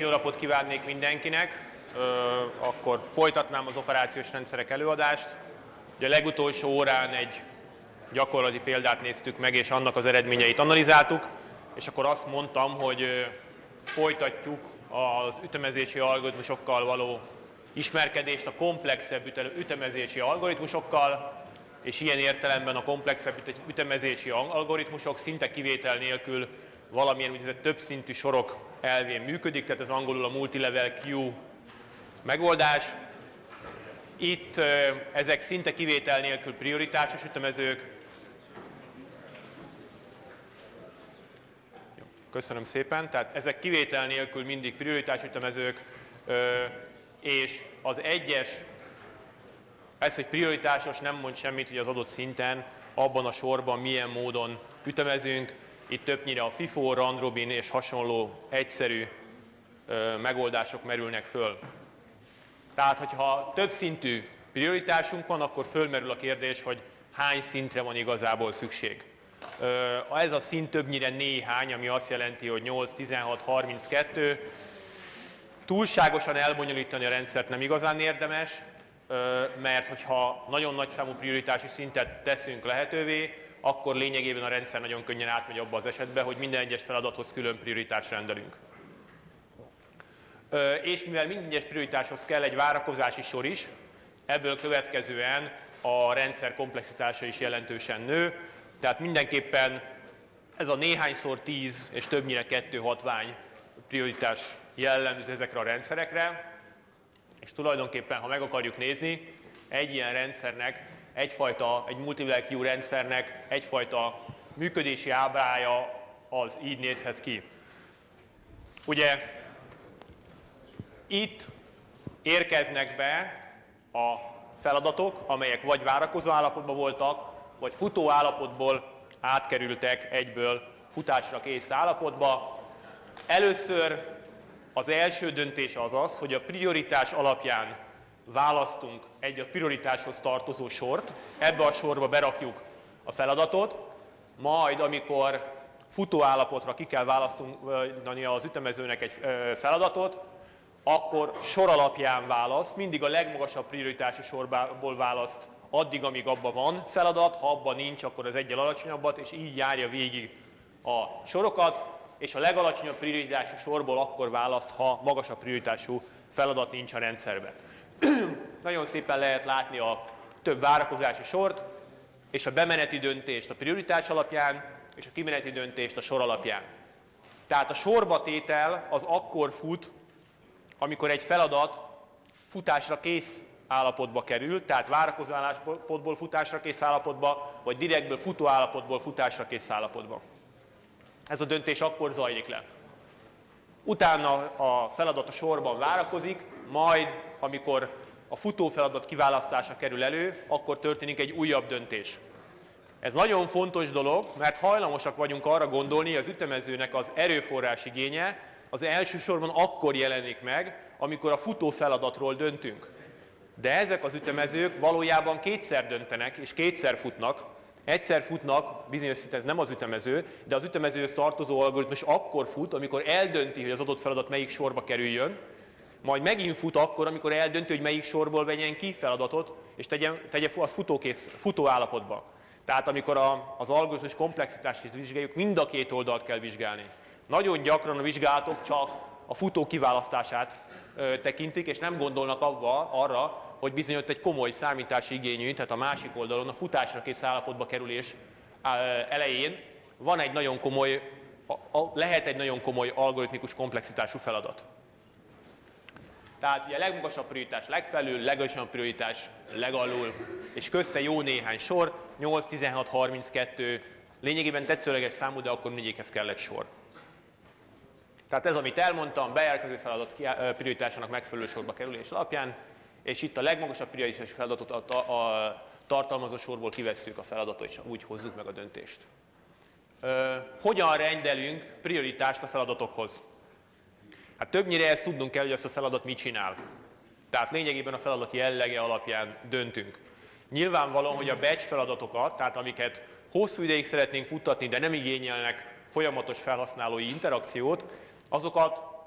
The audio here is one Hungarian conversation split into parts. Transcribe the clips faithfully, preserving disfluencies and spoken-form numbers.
jó napot kívánnék mindenkinek. Akkor folytatnám az operációs rendszerek előadást. Ugye a legutolsó órán egy gyakorlati példát néztük meg, és annak az eredményeit analizáltuk, és akkor azt mondtam, hogy folytatjuk az ütemezési algoritmusokkal való ismerkedést a komplexebb ütemezési algoritmusokkal, és ilyen értelemben a komplexebb ütemezési algoritmusok szinte kivétel nélkül valamilyen úgynevezett többszintű sorok elvén működik, tehát ez angolul a multilevel queue megoldás. Itt ezek szinte kivétel nélkül prioritásos ütemezők. Köszönöm szépen. Tehát ezek kivétel nélkül mindig prioritás ütemezők, és az egyes, ez, hogy prioritásos, nem mond semmit, hogy az adott szinten, abban a sorban milyen módon ütemezünk. Itt többnyire a FIFO, round robin és hasonló egyszerű megoldások merülnek föl. Tehát, hogyha többszintű prioritásunk van, akkor fölmerül a kérdés, hogy hány szintre van igazából szükség. Ez a szint többnyire néhány, ami azt jelenti, hogy nyolc, tizenhat, harminckettő. Túlságosan elbonyolítani a rendszert nem igazán érdemes, mert hogyha nagyon nagy számú prioritási szintet teszünk lehetővé, akkor lényegében a rendszer nagyon könnyen átmegy abba az esetbe, hogy minden egyes feladathoz külön prioritást rendelünk. És mivel minden egyes prioritáshoz kell egy várakozási sor is, ebből következően a rendszer komplexitása is jelentősen nő, tehát mindenképpen ez a néhányszor tíz és többnyire kettő hatvány prioritás jellemző ezekre a rendszerekre, és tulajdonképpen, ha meg akarjuk nézni, egy ilyen rendszernek, egyfajta, egy multilevel queue rendszernek egyfajta működési ábrája az így nézhet ki. Ugye itt érkeznek be a feladatok, amelyek vagy várakozó állapotban voltak, vagy futó állapotból átkerültek egyből futásra kész állapotba. Először az első döntés az az, hogy a prioritás alapján választunk egy a prioritáshoz tartozó sort, ebbe a sorba berakjuk a feladatot, majd amikor futó állapotra ki kell választani az ütemezőnek egy feladatot, akkor sor alapján választ, mindig a legmagasabb prioritású sorból választ addig, amíg abban van feladat, ha abban nincs, akkor az egyel alacsonyabbat, és így járja végig a sorokat, és a legalacsonyabb prioritású sorból akkor választ, ha magasabb prioritású feladat nincs a rendszerben. Nagyon szépen lehet látni a több várakozási sort, és a bemeneti döntést a prioritás alapján, és a kimeneti döntést a sor alapján. Tehát a sorba tétel az akkor fut, amikor egy feladat futásra kész állapotba kerül, tehát várakozó állapotból futásra kész állapotba, vagy direktből futó állapotból futásra kész állapotba. Ez a döntés akkor zajlik le. Utána a feladat a sorban várakozik, majd amikor a futó feladat kiválasztása kerül elő, akkor történik egy újabb döntés. Ez nagyon fontos dolog, mert hajlamosak vagyunk arra gondolni, hogy az ütemezőnek az erőforrás igénye az elsősorban akkor jelenik meg, amikor a futó feladatról döntünk. De ezek az ütemezők valójában kétszer döntenek, és kétszer futnak. Egyszer futnak, bizonyos szinten ez nem az ütemező, de az ütemezőhöz tartozó algoritmus akkor fut, amikor eldönti, hogy az adott feladat melyik sorba kerüljön, majd megint fut akkor, amikor eldönti, hogy melyik sorból vegyen ki feladatot, és tegye, tegye azt futókész, futó állapotba. Tehát amikor a, az algoritmus komplexitását vizsgáljuk, mind a két oldalt kell vizsgálni. Nagyon gyakran a vizsgálatok csak a futó kiválasztását ö, tekintik, és nem gondolnak avval, arra, hogy bizony ott egy komoly számítási igényű, tehát a másik oldalon a futásra kész állapotba kerülés elején van egy nagyon komoly, lehet egy nagyon komoly algoritmikus komplexitású feladat. Tehát ugye a legmagasabb prioritás legfelül, legalacsonyabb prioritás legalul, és közte jó néhány sor, nyolc, tizenhat, harminckettő, lényegében tetszőleges számú, de akkor mindegyikhez kell egy sor. Tehát ez, amit elmondtam, beérkező feladat prioritásának megfelelő sorba kerülés alapján, és itt a legmagasabb prioritású feladatot a, a, a tartalmazó sorból kivesszük a feladatot, és úgy hozzuk meg a döntést. Ö, hogyan rendelünk prioritást a feladatokhoz? Hát többnyire ezt tudnunk kell, hogy ezt a feladat mit csinál. Tehát lényegében a feladat jellege alapján döntünk. Nyilvánvalóan, hogy a batch feladatokat, tehát amiket hosszú ideig szeretnénk futtatni, de nem igényelnek folyamatos felhasználói interakciót, azokat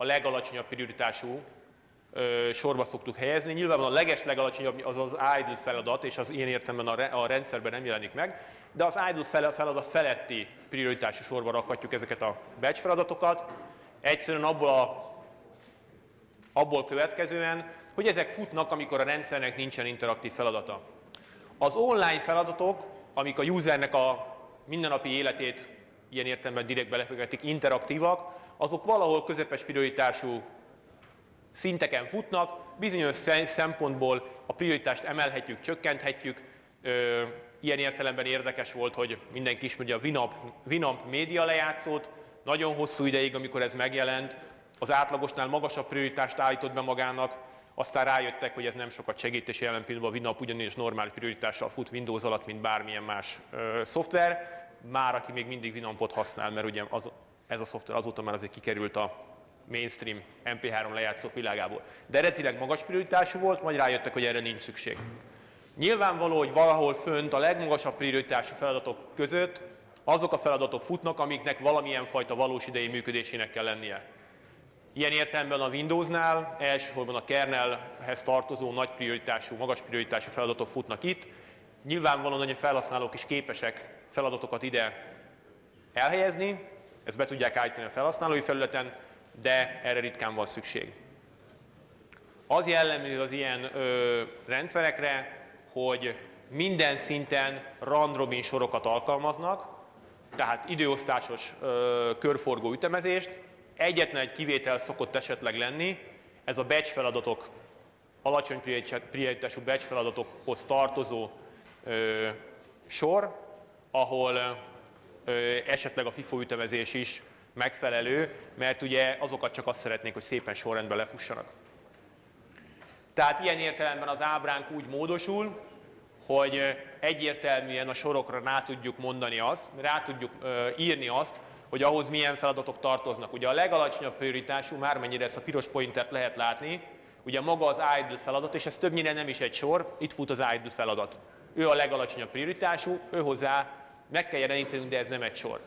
a legalacsonyabb prioritású ö, sorba szoktuk helyezni. Nyilvánvalóan a leges legalacsonyabb az az idle feladat, és az ilyen értelemben a, re, a rendszerben nem jelenik meg, de az idle feladat feletti prioritású sorba rakhatjuk ezeket a batch feladatokat. Egyszerűen abból, a, abból következően, hogy ezek futnak, amikor a rendszernek nincsen interaktív feladata. Az online feladatok, amik a usernek a mindennapi életét ilyen értelemben direkt belefektetik, interaktívak, azok valahol közepes prioritású szinteken futnak, bizonyos szempontból a prioritást emelhetjük, csökkenthetjük. Ö, ilyen értelemben érdekes volt, hogy mindenki ismeri a Winamp, Winamp média lejátszót. Nagyon hosszú ideig, amikor ez megjelent, az átlagosnál magasabb prioritást állított be magának, aztán rájöttek, hogy ez nem sokat segít, és jelen pillanatban a Winamp ugyanis normális prioritással fut Windows alatt, mint bármilyen más ö, szoftver. Már aki még mindig Winampot használ, mert ugye az, ez a szoftver azóta már azért kikerült a mainstream em pé három lejátszók világából. De eredetileg magas prioritású volt, majd rájöttek, hogy erre nincs szükség. Nyilvánvaló, hogy valahol fönt a legmagasabb prioritású feladatok között azok a feladatok futnak, amiknek valamilyen fajta valós idei működésének kell lennie. Ilyen értelemben a Windowsnál elsősorban a kernelhez tartozó nagy prioritású, magas prioritású feladatok futnak itt. Nyilvánvalóan, hogy a felhasználók is képesek feladatokat ide elhelyezni, ezt be tudják állítani a felhasználói felületen, de erre ritkán van szükség. Az jellemző az ilyen ö, rendszerekre, hogy minden szinten round-robin sorokat alkalmaznak, tehát időosztásos ö, körforgó ütemezést. Egyetlen egy kivétel szokott esetleg lenni, ez a batch feladatok, alacsony prioritású batch feladatokhoz tartozó ö, sor, ahol ö, esetleg a FIFO ütemezés is megfelelő, mert ugye azokat csak azt szeretnék, hogy szépen sorrendben lefussanak. Tehát ilyen értelemben az ábránk úgy módosul, hogy egyértelműen a sorokra rá tudjuk mondani azt, rá tudjuk ö, írni azt, hogy ahhoz milyen feladatok tartoznak. Ugye a legalacsonyabb prioritású, már mennyire ezt a piros pointert lehet látni, ugye maga az idle feladat, és ez többnyire nem is egy sor, itt fut az idle feladat. Ő a legalacsonyabb prioritású, ő hozzá meg kell jelenítenünk, de ez nem egy sor.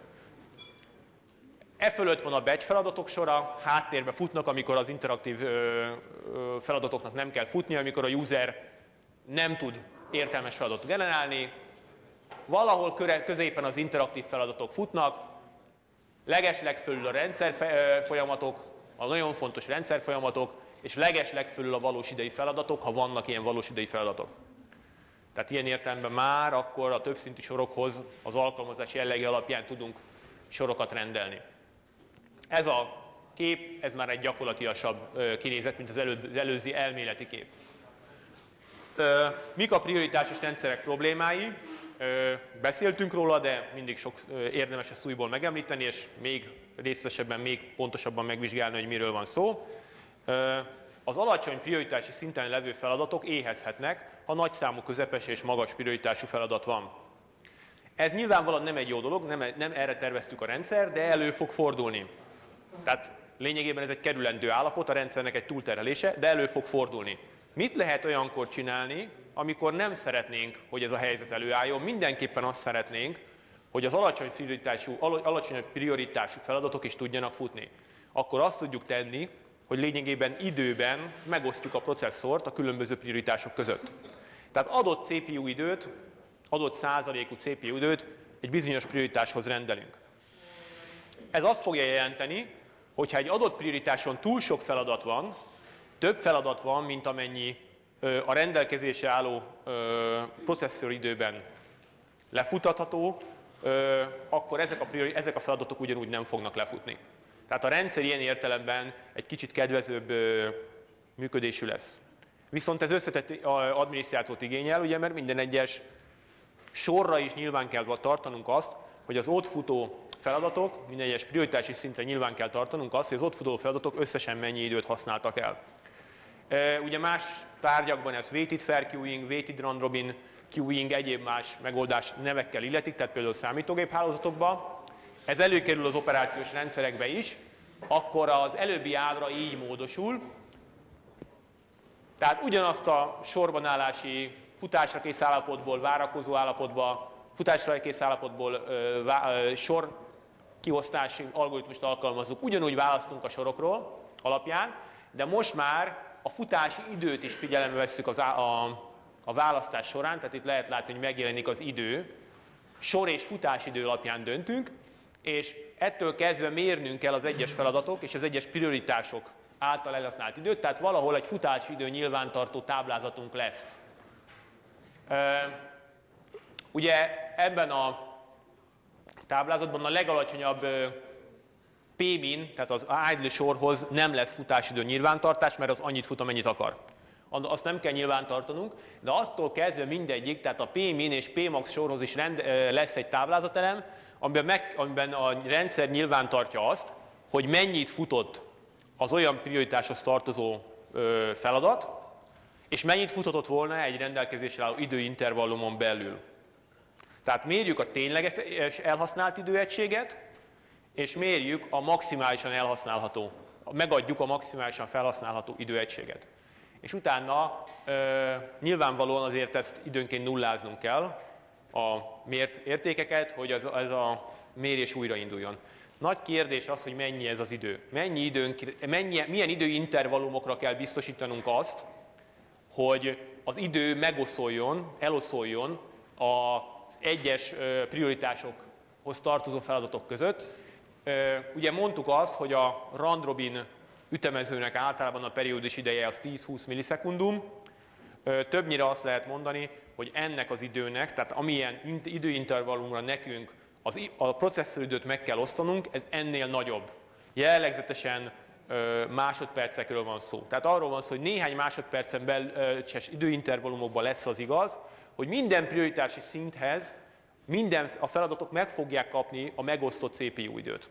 E fölött van a batch feladatok sora, háttérbe futnak, amikor az interaktív ö, ö, feladatoknak nem kell futni, amikor a user nem tud értelmes feladatot generálni. Valahol köre, középen az interaktív feladatok futnak, legesleg fölül a rendszer folyamatok, a nagyon fontos rendszer folyamatok, és legesleg fölül a valós idei feladatok, ha vannak ilyen valós idei feladatok. Tehát ilyen értelemben már akkor a többszintű sorokhoz az alkalmazás jellege alapján tudunk sorokat rendelni. Ez a kép, ez már egy gyakorlatilasabb kinézet, mint az, elő, az előző elméleti kép. Mik a prioritásos rendszerek problémái? Beszéltünk róla, de mindig sok érdemes ezt újból megemlíteni, és még részletesebben, még pontosabban megvizsgálni, hogy miről van szó. Az alacsony prioritási szinten levő feladatok éhezhetnek, ha nagyszámú közepes és magas prioritású feladat van. Ez nyilvánvalóan nem egy jó dolog, nem, nem erre terveztük a rendszer, de elő fog fordulni. Tehát lényegében ez egy kerülendő állapot, a rendszernek egy túlterelése, de elő fog fordulni. Mit lehet olyankor csinálni, amikor nem szeretnénk, hogy ez a helyzet előálljon? Mindenképpen azt szeretnénk, hogy az alacsony prioritású, alacsony prioritású feladatok is tudjanak futni. Akkor azt tudjuk tenni, hogy lényegében időben megosztjuk a processzort a különböző prioritások között. Tehát adott cé pé u időt, adott százalékú cé pé u időt egy bizonyos prioritáshoz rendelünk. Ez azt fogja jelenteni, hogyha egy adott prioritáson túl sok feladat van, több feladat van, mint amennyi ö, a rendelkezésre álló ö, processzoridőben lefutatható, ö, akkor ezek a, priori, ezek a feladatok ugyanúgy nem fognak lefutni. Tehát a rendszer ilyen értelemben egy kicsit kedvezőbb ö, működésű lesz. Viszont ez összetett adminisztrációt igényel, ugye, mert minden egyes sorra is nyilván kell tartanunk azt, hogy az ott futó feladatok, minden egyes prioritási szintre nyilván kell tartanunk azt, hogy az ott futó feladatok összesen mennyi időt használtak el. E, ugye más tárgyakban ez weighted fair queuing, weighted round robin queuing, egyéb más megoldás nevekkel illetik, tehát például számítógép hálózatokban. Ez előkerül az operációs rendszerekbe is, akkor az előbbi ábra így módosul. Tehát ugyanazt a sorbanállási futásra kész állapotból, várakozó állapotba, futásra kész állapotból ö, vá, ö, sor kiosztási algoritmust alkalmazzuk. Ugyanúgy választunk a sorokról, alapján, de most már a futási időt is figyelembe vesszük az a, a, a választás során, tehát itt lehet látni, hogy megjelenik az idő, sor és futásidő alapján döntünk, és ettől kezdve mérnünk kell az egyes feladatok és az egyes prioritások által elhasznált időt, tehát valahol egy futásidő nyilvántartó táblázatunk lesz. Ugye ebben a táblázatban a legalacsonyabb P-min, tehát az idle sorhoz nem lesz futásidő nyilvántartás, mert az annyit fut, amennyit akar. Azt nem kell nyilvántartanunk, de attól kezdve mindegyik, tehát a P-min és P-max sorhoz is rend, lesz egy táblázatelem, amiben, meg, amiben a rendszer nyilvántartja azt, hogy mennyit futott az olyan prioritáshoz tartozó ö, feladat, és mennyit futhatott volna egy rendelkezésre álló időintervallumon belül. Tehát mérjük a tényleges elhasznált időegységet, és mérjük a maximálisan elhasználható, megadjuk a maximálisan felhasználható időegységet. És utána ö, nyilvánvalóan azért ezt időnként nulláznunk kell, a mért értékeket, hogy ez, ez a mérés újrainduljon. Nagy kérdés az, hogy mennyi ez az idő. Mennyi időnk, mennyi, milyen időintervallumokra kell biztosítanunk azt, hogy az idő megoszoljon, eloszoljon az egyes prioritásokhoz tartozó feladatok között. Ugye mondtuk azt, hogy a round-robin ütemezőnek általában a periódus ideje az tíz-húsz millisekundum. Többnyire azt lehet mondani, hogy ennek az időnek, tehát amilyen időintervallumra nekünk az, a processzoridőt meg kell osztanunk, ez ennél nagyobb. Jellegzetesen ö, másodpercekről van szó. Tehát arról van szó, hogy néhány másodpercen belcses időintervallumokban lesz az igaz, hogy minden prioritási szinthez minden, a feladatok meg fogják kapni a megosztott cé pé u időt.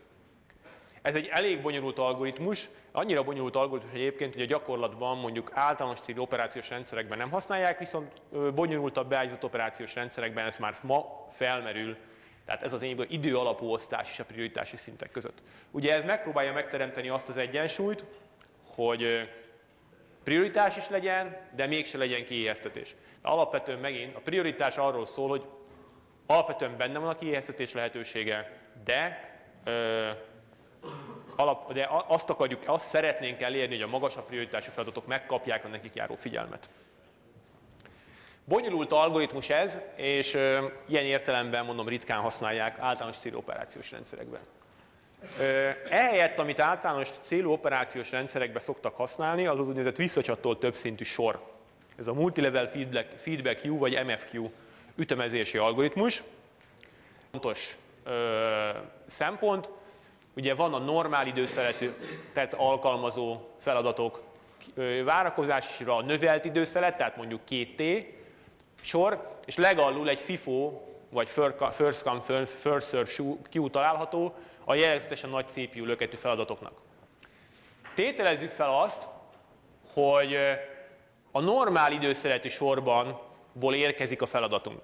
Ez egy elég bonyolult algoritmus, annyira bonyolult algoritmus egyébként, hogy a gyakorlatban mondjuk általános célú operációs rendszerekben nem használják, viszont bonyolultabb beállított operációs rendszerekben ez már ma felmerül. Tehát ez az én idő alapú osztás is a prioritási szintek között. Ugye ez megpróbálja megteremteni azt az egyensúlyt, hogy prioritás is legyen, de mégse legyen kiéheztetés. De alapvetően megint a prioritás arról szól, hogy alapvetően benne van a kiéheztetés lehetősége, de ö, Alap, de azt akarjuk, azt szeretnénk elérni, hogy a magasabb prioritású feladatok megkapják a nekik járó figyelmet. Bonyolult algoritmus ez, és ö, ilyen értelemben mondom ritkán használják általános célú operációs rendszerekben. Ö, ehelyett, amit általános célú operációs rendszerekben szoktak használni, az az úgynevezett visszacsatolt többszintű sor. Ez a Multilevel Feedback, feedback Queue vagy em ef Q ütemezési algoritmus. Fontos ö, szempont. Ugye van a normál időszeletet alkalmazó feladatok várakozásra növelt időszelet, tehát mondjuk két té sor, és legalul egy FIFO, vagy First Come First Serve Queue található a jellegzetesen nagy cé pé u löketű feladatoknak. Tételezzük fel azt, hogy a normál időszeletű sorbanból érkezik a feladatunk.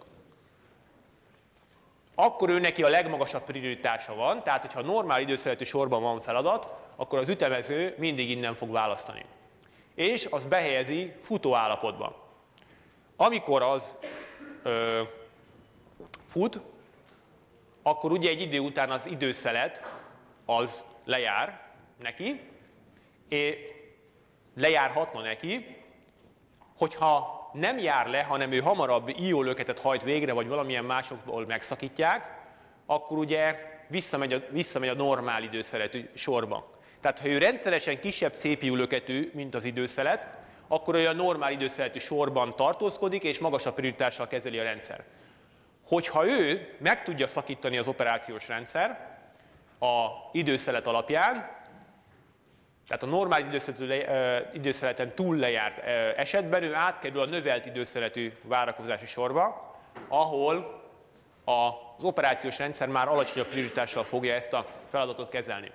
Akkor ő neki a legmagasabb prioritása van, tehát hogyha normál időszeletű sorban van feladat, akkor az ütemező mindig innen fog választani. És az behelyezi futó állapotba. Amikor az ö, fut, akkor ugye egy idő után az időszelet az lejár neki, és lejárhatna neki, hogyha nem jár le, hanem ő hamarabb i o löketet hajt végre, vagy valamilyen másokból megszakítják, akkor ugye visszamegy a, visszamegy a normál időszeletű sorba. Tehát ha ő rendszeresen kisebb cé pé u löketű, mint az időszelet, akkor ő a normál időszeletű sorban tartózkodik, és magasabb prioritással kezeli a rendszer. Hogyha ő meg tudja szakítani az operációs rendszer a időszelet alapján, tehát a normál időszeleten túl lejárt esetben ő átkerül a növelt időszeletű várakozási sorba, ahol az operációs rendszer már alacsonyabb prioritással fogja ezt a feladatot kezelni.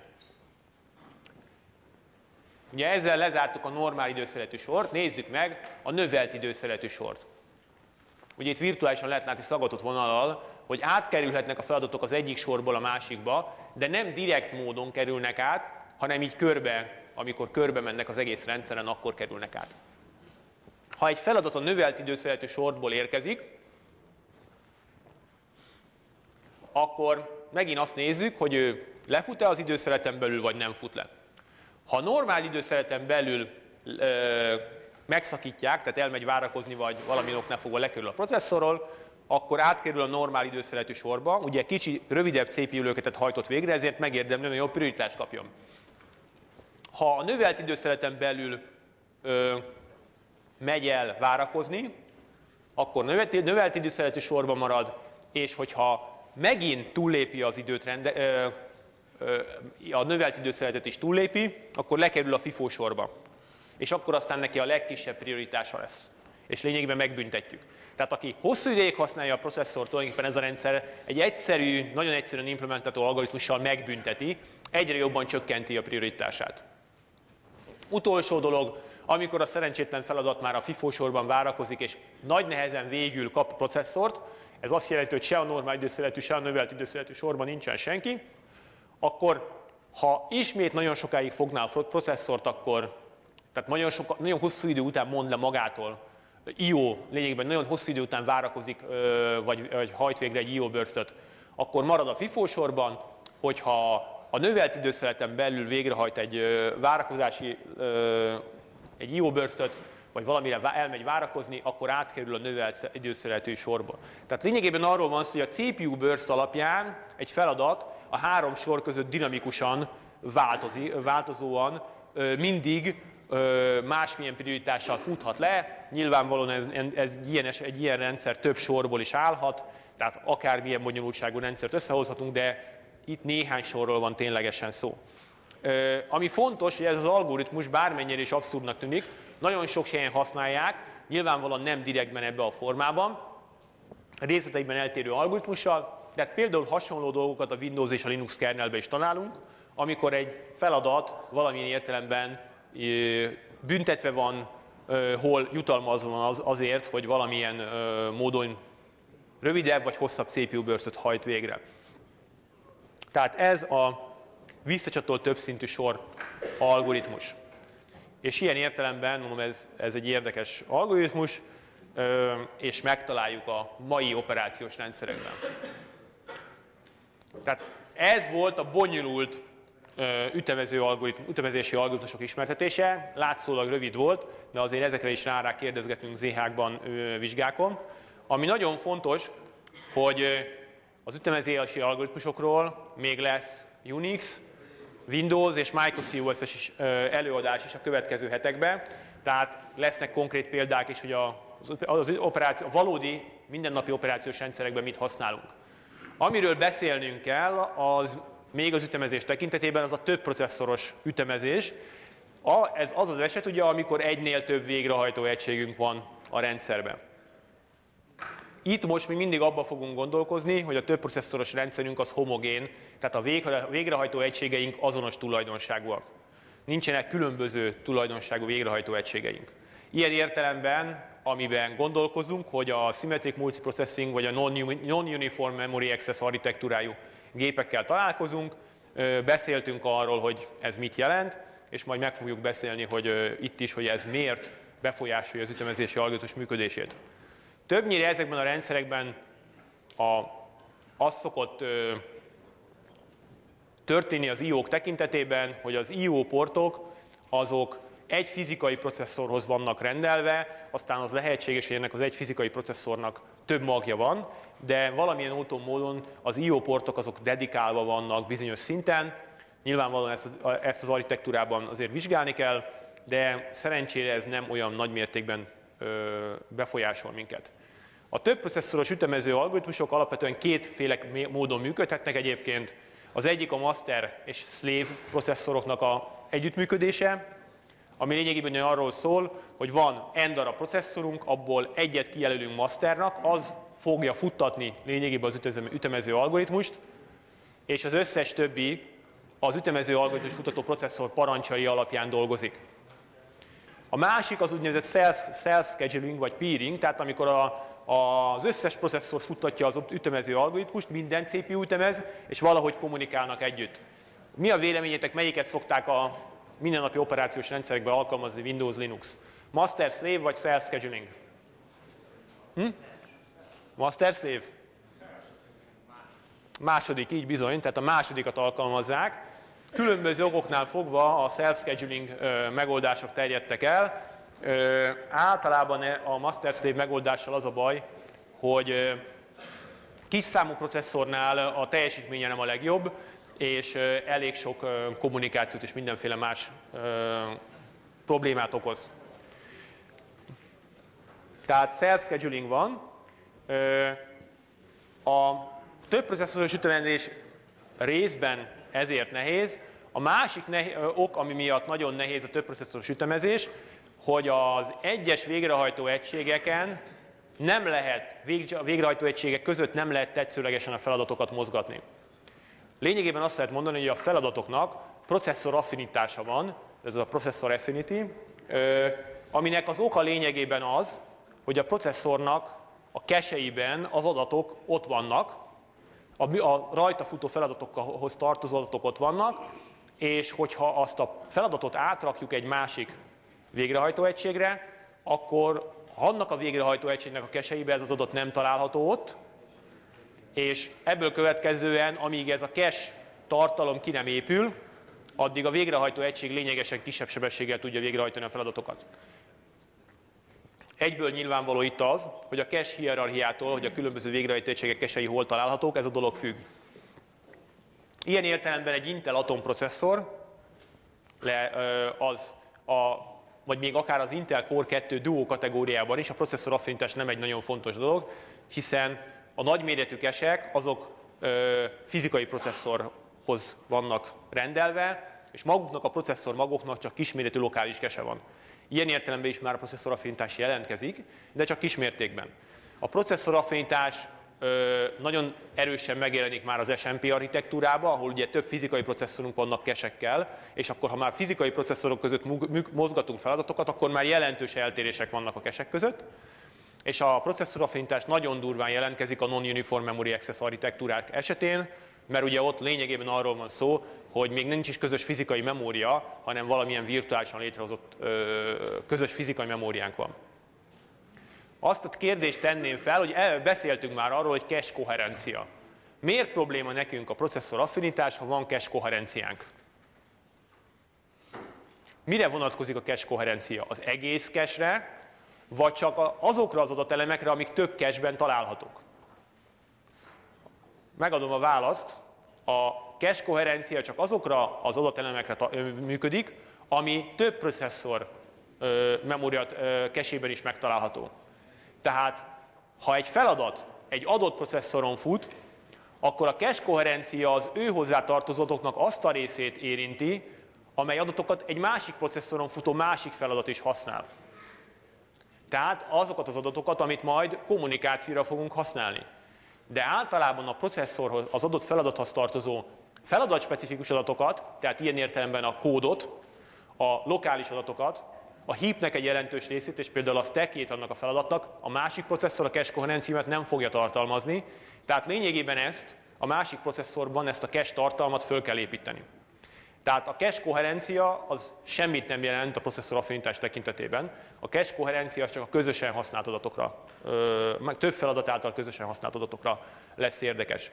Ugye ezzel lezártuk a normál időszeletű sort, nézzük meg a növelt időszeletű sort. Ugye itt virtuálisan lehet látni szaggatott vonallal, hogy átkerülhetnek a feladatok az egyik sorból a másikba, de nem direkt módon kerülnek át, hanem így körbe, amikor körbe mennek az egész rendszeren, akkor kerülnek át. Ha egy feladat a növelt időszeletű sorból érkezik, akkor megint azt nézzük, hogy ő lefut-e az időszeleten belül, vagy nem fut le. Ha normál időszereten belül ö, megszakítják, tehát elmegy várakozni, vagy valami oknál fogva lekerül a processzorról, akkor átkerül a normál időszeretű sorba. Ugye kicsi, rövidebb cé pé u löketet hajtott végre, ezért megérdemlem, hogy jobb prioritást kapjon. Ha a növelt időszereten belül ö, megy el várakozni, akkor növelt, növelt időszeretű sorban marad, és hogyha megint túllépi az időt, rende, ö, ö, a növelt időszeretet is túllépi, akkor lekerül a FIFO sorba. És akkor aztán neki a legkisebb prioritása lesz. És lényegében megbüntetjük. Tehát aki hosszú ideig használja a processzort, tulajdonképpen ez a rendszer egy egyszerű, nagyon egyszerűen implementálható algoritmussal megbünteti, egyre jobban csökkenti a prioritását. Utolsó dolog, amikor a szerencsétlen feladat már a FIFO sorban várakozik, és nagy nehezen végül kap a processzort, ez azt jelenti, hogy se a normál időszeretű, se a növelt időszeretű sorban nincsen senki, akkor ha ismét nagyon sokáig fognál a processzort, akkor, tehát nagyon, soka, nagyon hosszú idő után mond le magától, i o lényegében nagyon hosszú idő után várakozik, vagy, vagy hajt végre egy i o burstot, akkor marad a FIFO sorban, hogyha a növelt időszereten belül végrehajt egy várakozási, egy i o burstot, vagy valamire elmegy várakozni, akkor átkerül a növelt időszeretű sorba. Tehát lényegében arról van szó, hogy a cé pé u burst alapján egy feladat a három sor között dinamikusan változik, változóan mindig másmilyen prioritással futhat le. Nyilvánvalóan ez, ez ilyen, egy ilyen rendszer több sorból is állhat, tehát akármilyen bonyolultságú rendszert összehozhatunk, de itt néhány sorról van ténylegesen szó. Ami fontos, hogy ez az algoritmus bármennyire is abszurdnak tűnik, nagyon sok helyen használják, nyilvánvalóan nem direktben ebbe a formában, részleteiben eltérő algoritmussal, de például hasonló dolgokat a Windows és a Linux kernelben is találunk, amikor egy feladat valamilyen értelemben büntetve van, hol jutalmazva van azért, hogy valamilyen módon rövidebb vagy hosszabb cé pé u burstot hajt végre. Tehát ez a visszacsatolt többszintű sor algoritmus. És ilyen értelemben, mondom, ez, ez egy érdekes algoritmus, és megtaláljuk a mai operációs rendszerekben. Tehát ez volt a bonyolult ütemező algoritm, ütemezési algoritmusok ismertetése, látszólag rövid volt, de azért ezekre is rá, rá kérdezgetünk zé há-kban, vizsgákon. Ami nagyon fontos, hogy az ütemezési algoritmusokról még lesz Unix, Windows és Microsoft is előadás is a következő hetekben, tehát lesznek konkrét példák is, hogy a, az operáció, a valódi mindennapi operációs rendszerekben mit használunk. Amiről beszélnünk kell, az még az ütemezés tekintetében az a több processzoros ütemezés. A, ez az az eset, ugye, amikor egynél több végrehajtó egységünk van a rendszerben. Itt most mi mindig abban fogunk gondolkozni, hogy a több processzoros rendszerünk az homogén, tehát a végrehajtó egységeink azonos tulajdonságúak. Nincsenek különböző tulajdonságú végrehajtó egységeink. Ilyen értelemben, amiben gondolkozunk, hogy a Symmetric Multiprocessing vagy a Non-Uniform Memory Access architektúrájú gépekkel találkozunk, beszéltünk arról, hogy ez mit jelent, és majd meg fogjuk beszélni, hogy itt is, hogy ez miért befolyásolja az ütemezési algoritmus működését. Többnyire ezekben a rendszerekben a, az szokott ö, történni az i o-k tekintetében, hogy az i o portok azok egy fizikai processzorhoz vannak rendelve, aztán az lehetséges, hogy ennek az egy fizikai processzornak több magja van, de valamilyen úton módon az i o portok azok dedikálva vannak bizonyos szinten. Nyilvánvalóan ezt az, ezt az architektúrában azért vizsgálni kell, de szerencsére ez nem olyan nagy mértékben ö, befolyásol minket. A több processzoros ütemező algoritmusok alapvetően kétféle módon működhetnek egyébként. Az egyik a master és slave processzoroknak a együttműködése, ami lényegében arról szól, hogy van n darab processzorunk, abból egyet kijelölünk masternak, az fogja futtatni lényegében az ütemező algoritmust, és az összes többi az ütemező algoritmus futató processzor parancsai alapján dolgozik. A másik az úgynevezett self-scheduling vagy peering, tehát amikor a, az összes processzor futtatja az ütemező algoritmust, minden cé pé u ütemez, és valahogy kommunikálnak együtt. Mi a véleményetek, melyiket szokták a mindennapi operációs rendszerekben alkalmazni, Windows, Linux? Master slave vagy self-scheduling? Hm? Master slave? Második, így bizony, tehát a másodikat alkalmazzák. különböző okoknál fogva a self-scheduling megoldások terjedtek el. Általában a master slave megoldással az a baj, hogy kis számú processzornál a teljesítménye nem a legjobb, és elég sok kommunikációt és mindenféle más problémát okoz. Tehát self-scheduling van. A több processzoros ütemezés részben ezért nehéz. A másik nehéz, ok, ami miatt nagyon nehéz a több processzoros ütemezés, hogy az egyes végrehajtó egységeken nem lehet, a végrehajtó egységek között nem lehet tetszőlegesen a feladatokat mozgatni. Lényegében azt lehet mondani, hogy a feladatoknak processzor affinitása van, ez a processor affinity, aminek az oka lényegében az, hogy a processzornak a cache-iben az adatok ott vannak, a, a rajta futó feladatokhoz tartozó adatok ott vannak, és hogyha azt a feladatot átrakjuk egy másik végrehajtó egységre, akkor annak a végrehajtó egységnek a cache-ibe ez az adat nem található ott, és ebből következően, amíg ez a cache tartalom ki nem épül, addig a végrehajtó egység lényegesen kisebb sebességgel tudja végrehajtani a feladatokat. Egyből nyilvánvaló itt az, hogy a cache hierarchiától, hogy a különböző végrehajtó egységek cache-i hol találhatók, ez a dolog függ. Ilyen értelemben egy Intel Atom processzor, le, az a, vagy még akár az Intel Core kettő Duo kategóriában is a processzor affinitás nem egy nagyon fontos dolog, hiszen a nagyméretű cache-ek azok ö, fizikai processzorhoz vannak rendelve, és maguknak a processzor maguknak csak kisméretű lokális cache van. Ilyen értelemben is már a processzor affinitás jelentkezik, de csak kismértékben. A processzor affinitás ö, nagyon erősen megjelenik már az es em pé architektúrában, ahol ugye több fizikai processzorunk vannak cache-ekkel, és akkor ha már fizikai processzorok között mozgatunk feladatokat, akkor már jelentős eltérések vannak a cache-ek között. És a processzor affinitás nagyon durván jelentkezik a non-uniform memory access architektúrák esetén, mert ugye ott lényegében arról van szó, hogy még nincs is közös fizikai memória, hanem valamilyen virtuálisan létrehozott ö, közös fizikai memóriánk van. Azt a kérdést tenném fel, hogy el, beszéltünk már arról, hogy cache koherencia. Miért probléma nekünk a processzor affinitás, ha van cache koherenciánk? Mire vonatkozik a cache koherencia? Az egész cache-re, vagy csak azokra az adatelemekre, amik több cache-ben találhatók? Megadom a választ. A cache koherencia csak azokra az adatelemekre működik, ami több processzor ö, memória cache-ben is megtalálható. Tehát, ha egy feladat egy adott processzoron fut, akkor a cache koherencia az ő hozzátartozó adatoknak azt a részét érinti, amely adatokat egy másik processzoron futó másik feladat is használ. Tehát azokat az adatokat, amit majd kommunikációra fogunk használni. De általában a processzorhoz, az adott feladathoz tartozó feladatspecifikus adatokat, tehát ilyen értelemben a kódot, a lokális adatokat, a heapnek egy jelentős részét, és például a stackjét annak a feladatnak, a másik processzor a cache koherenciát nem fogja tartalmazni, tehát lényegében ezt a másik processzorban, ezt a cache tartalmat föl kell építeni. Tehát a cache koherencia az semmit nem jelent a processzor affinitás tekintetében. A cache koherencia csak a közösen használt adatokra, meg több feladat által közösen használt adatokra lesz érdekes.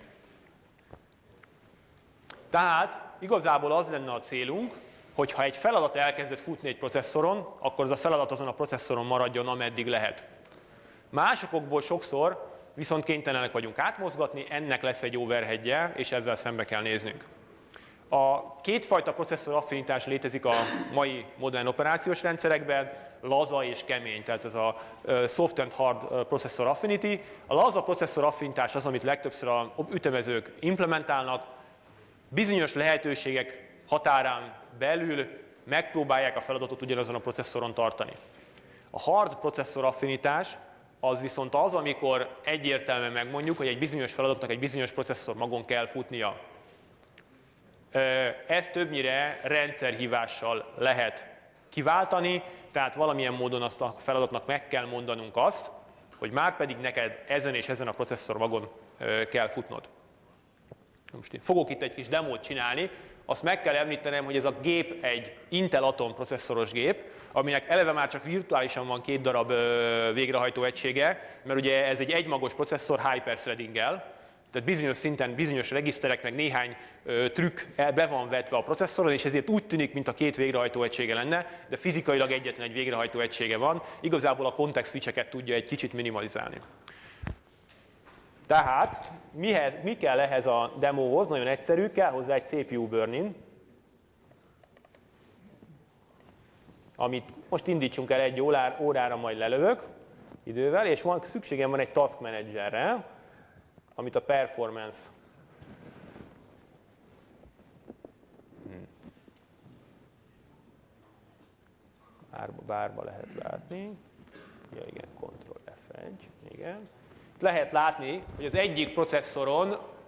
Tehát igazából az lenne a célunk, hogy ha egy feladat elkezdett futni egy processzoron, akkor az a feladat azon a processzoron maradjon, ameddig lehet. Másokból sokszor viszont kénytelenek vagyunk átmozgatni, ennek lesz egy overheadje, és ezzel szembe kell néznünk. A kétfajta processzor affinitás létezik a mai modern operációs rendszerekben, laza és kemény, tehát ez a soft and hard processor affinity. A laza processzor affinitás az, amit legtöbbször az ütemezők implementálnak, bizonyos lehetőségek határán belül megpróbálják a feladatot ugyanazon a processzoron tartani. A hard processzor affinitás az viszont az, amikor egyértelműen megmondjuk, hogy egy bizonyos feladatnak egy bizonyos processzor magon kell futnia. Ezt többnyire rendszerhívással lehet kiváltani, tehát valamilyen módon azt a feladatnak meg kell mondanunk azt, hogy már pedig neked ezen és ezen a processzor magon kell futnod. Most én fogok itt egy kis demót csinálni, azt meg kell említenem, hogy ez a gép egy Intel Atom processzoros gép, aminek eleve már csak virtuálisan van két darab végrehajtó egysége, mert ugye ez egy egymagos processzor hyperthreadinggel, Tehát bizonyos szinten bizonyos regiszterek, meg néhány ö, trükk be van vetve a processzoron, és ezért úgy tűnik, mint a két végrehajtó egysége lenne, de fizikailag egyetlen egy végrehajtó egysége van. Igazából a context switcheket tudja egy kicsit minimalizálni. Tehát mihez, mi kell ehhez a demóhoz? Nagyon egyszerű, kell hozzá egy cé pé u burn-in, amit most indítsunk el egy órára, majd lelövök idővel, és van, szükségem van egy task managerre, amit a performance bárba, bárba lehet látni. Ja igen, control ef egy, igen. Lehet látni, hogy az egyik processzoron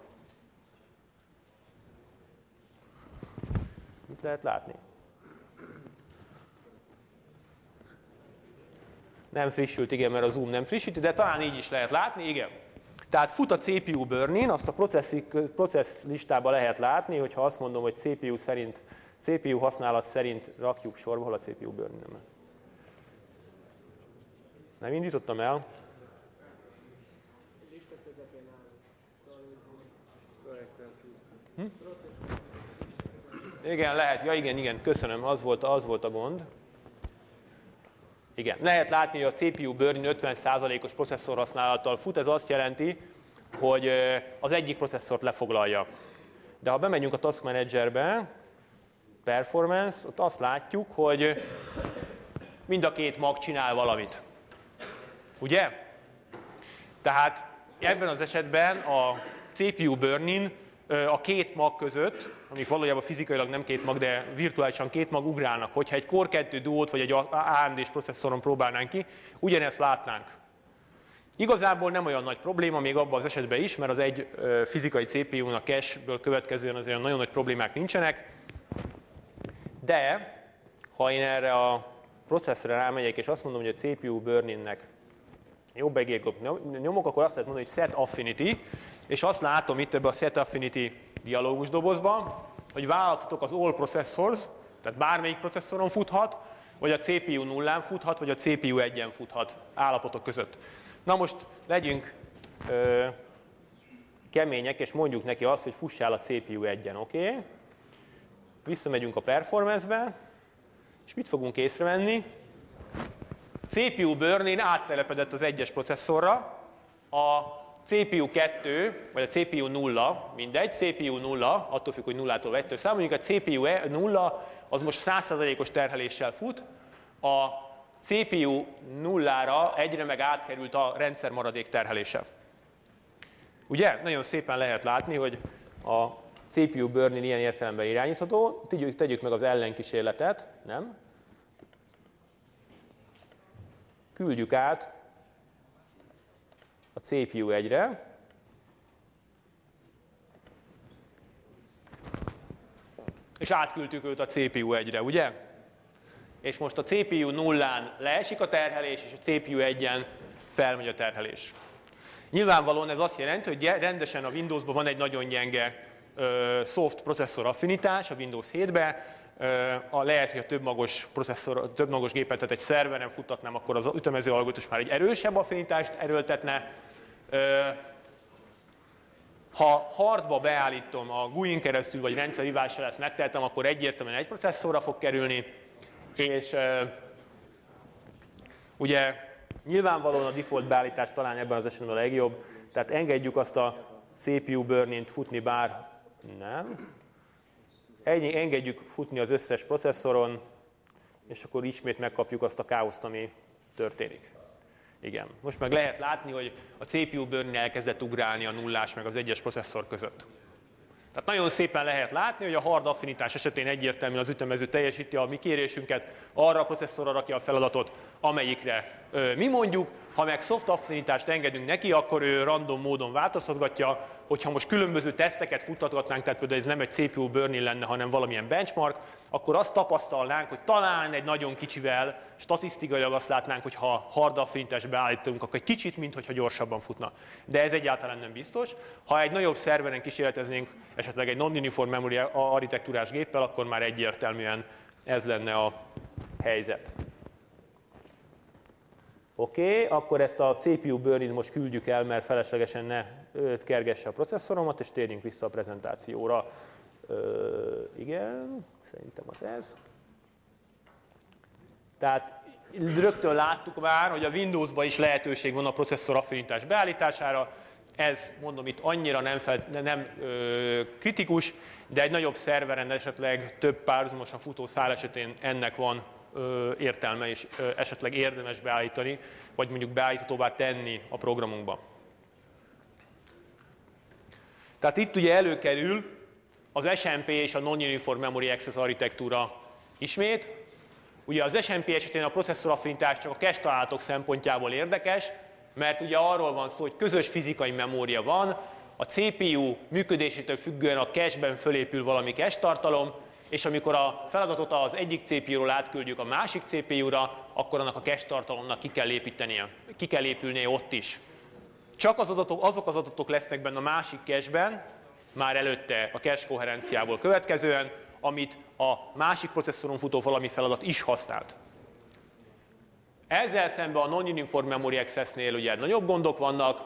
mit lehet látni? Nem frissült, igen, mert a zoom nem frissíti, de talán így is lehet látni, igen. Tehát fut a cé pé u burn-in, azt a processz listába lehet látni, hogyha azt mondom, hogy cé pé u szerint, cé pé u használat szerint rakjuk sorba, hol a cé pé u burn-in nem. Nem indítottam el. Hm? Igen, lehet. Ja, igen, igen, köszönöm, az volt, az volt a gond. Igen, lehet látni, hogy a cé pé u burn-in ötven százalékos processzor használattal fut, ez azt jelenti, hogy az egyik processzort lefoglalja. De ha bemegyünk a Task Managerbe, Performance, ott azt látjuk, hogy mind a két mag csinál valamit. Ugye? Tehát ebben az esetben a cé pé u burn-in a két mag között, amik valójában fizikailag nem két mag, de virtuálisan két mag ugrálnak. Hogyha egy Core kettő Duót vagy egy á em dés processzoron próbálnánk ki, ugyanezt látnánk. Igazából nem olyan nagy probléma, még abban az esetben is, mert az egy fizikai cé pé u-nak cache-ből következően azért nagyon nagy problémák nincsenek. De, ha én erre a processzorra rámegyek, és azt mondom, hogy a cé pé u burn-innek jobb egérgót nyomok, akkor azt lehet mondani, hogy set affinity, és azt látom itt ebbe a set affinity dialógus dobozban, hogy választhatok az all processors, tehát bármelyik processzoron futhat, vagy a cé pé u nullán futhat, vagy a cé pé u egyen futhat állapotok között. Na most legyünk ö, kemények, és mondjuk neki azt, hogy fussál a cé pé u egyen, oké? Okay? Visszamegyünk a performance-be, és mit fogunk észrevenni? A cé pé u burn-in áttelepedett az egyes processzorra, a cé pé u kettő, vagy a cé pé u nulla, mindegy, cé pé u nulla, attól függ, hogy nullától egytől számoljunk, a cé pé u nulla az most száz százalékos terheléssel fut, a cé pé u nullára egyre meg átkerült a rendszer maradék terhelése. Ugye? Nagyon szépen lehet látni, hogy a cé pé u burn-in ilyen értelemben irányítható. Tegyük, tegyük meg az ellenkísérletet, nem? Küldjük át a cé pé u egyre. És átküldtük őt a cé pé u egyre, ugye? És most a cé pé u nullán leesik a terhelés, és a cé pé u egyen felmegy a terhelés. Nyilvánvalóan ez azt jelenti, hogy rendesen a Windowsban van egy nagyon gyenge uh, soft processzor affinitás, a Windows hétben. Uh, lehet, hogy a többmagos processzor, többmagos gépet, tehát egy szerveren futtatnám, akkor az ütemező algoritmus már egy erősebb affinitást erőltetne. Uh, ha hardba beállítom a gú i-n keresztül, vagy rendszerhívással ezt megtehetem, akkor egyértelműen egy processzorra fog kerülni, és uh, ugye nyilvánvalóan a default beállítás talán ebben az esetben a legjobb, tehát engedjük azt a cé pé u burn-int futni, bár nem. Engedjük futni az összes processzoron, és akkor ismét megkapjuk azt a káoszt, ami történik. Igen. Most meg lehet látni, hogy a cé pé u burn elkezdett ugrálni a nullás meg az egyes processzor között. Tehát nagyon szépen lehet látni, hogy a hard affinitás esetén egyértelműen az ütemező teljesíti a mi kérésünket, arra a processzorra rakja a feladatot, amelyikre ö, mi mondjuk. Ha meg soft affinitást engedünk neki, akkor ő random módon változtatgatja, hogyha most különböző teszteket futtatgatnánk, tehát például ez nem egy cé pé u burn-in lenne, hanem valamilyen benchmark, akkor azt tapasztalnánk, hogy talán egy nagyon kicsivel, statisztikailag azt látnánk, hogy ha hard affinitást beállítunk, akkor egy kicsit, mintha gyorsabban futna. De ez egyáltalán nem biztos. Ha egy nagyobb szerveren kísérleteznénk, esetleg egy non-uniform memory architektúrás géppel, akkor már egyértelműen ez lenne a helyzet. Oké, okay, akkor ezt a cé pé u burn-it most küldjük el, mert feleslegesen ne kergesse a processzoromat, és térjünk vissza a prezentációra. Ö, igen, szerintem az ez. Tehát rögtön láttuk már, hogy a Windowsban is lehetőség van a processzor affinitás beállítására. Ez, mondom, itt annyira nem, fel, nem ö, kritikus, de egy nagyobb szerveren esetleg több párhuzamosan futó szál esetén ennek van ö, értelme, és ö, esetleg érdemes beállítani, vagy mondjuk beállíthatóvá tenni a programunkba. Tehát itt ugye előkerül az es em pé és a Non-Uniform Memory Access architektúra ismét. Ugye az es em pé esetén a processzor affinitás csak a cache találatok szempontjából érdekes, mert ugye arról van szó, hogy közös fizikai memória van, a cé pé u működésétől függően a cache-ben fölépül valami cache tartalom, és amikor a feladatot az egyik cé pé u-ról átküldjük a másik cé pé u-ra, akkor annak a cache tartalomnak ki kell építenie, ki kell épülnie ott is. Csak az adatok, azok az adatok lesznek benne a másik cache-ben, már előtte a cache koherenciából következően, amit a másik processzoron futó valami feladat is használt. Ezzel szemben a Non-Uniform Memory Access-nél ugye nagyobb gondok vannak.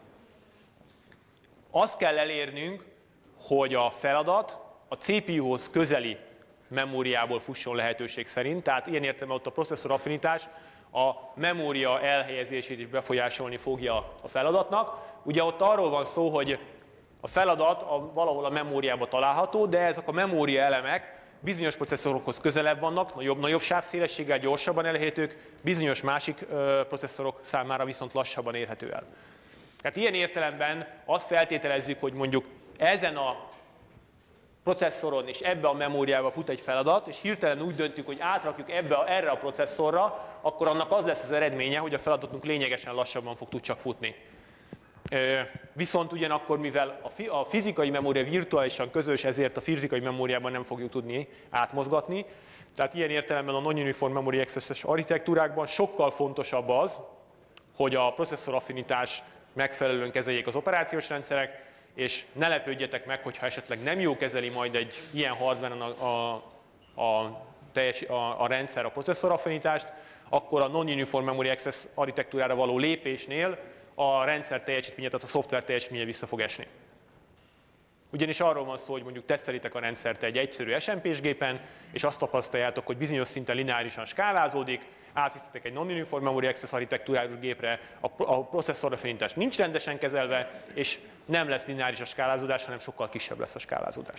Azt kell elérnünk, hogy a feladat a cé pé u-hoz közeli memóriából fusson lehetőség szerint, tehát ilyen értelemben ott a processzor affinitás a memória elhelyezését is befolyásolni fogja a feladatnak. Ugye ott arról van szó, hogy a feladat a, valahol a memóriában található, de ezek a memória elemek bizonyos processzorokhoz közelebb vannak, nagyobb, nagyobb sávszélességgel, gyorsabban elérhetők, bizonyos másik ö, processzorok számára viszont lassabban érhető el. Tehát ilyen értelemben azt feltételezzük, hogy mondjuk ezen a processzoron és ebbe a memóriába fut egy feladat, és hirtelen úgy döntünk, hogy átrakjuk ebbe a, erre a processzorra, akkor annak az lesz az eredménye, hogy a feladatunk lényegesen lassabban fog tud csak futni. Viszont ugyanakkor, mivel a fizikai memória virtuálisan közös, ezért a fizikai memóriában nem fogjuk tudni átmozgatni. Tehát ilyen értelemben a Non-Uniform Memory Access-es architektúrákban sokkal fontosabb az, hogy a processzor affinitás megfelelően kezeljék az operációs rendszerek, és ne lepődjetek meg, hogyha esetleg nem jó kezeli majd egy ilyen hardware-en a, a, a, teljes, a, a rendszer a processzor affinitást, akkor a Non-Uniform Memory Access architektúrára való lépésnél a rendszer teljesítménye, tehát a szoftver teljesítménye vissza fog esni. Ugyanis arról van szó, hogy mondjuk tesztelitek a rendszert egy egyszerű es em pés gépen, és azt tapasztaljátok, hogy bizonyos szinten lineárisan skálázódik, átviszitek egy Non-Uniform Memory Access architektúrájú gépre, a, a processzor affinitás nincs rendesen kezelve, és nem lesz lineáris a skálázódás, hanem sokkal kisebb lesz a skálázódás.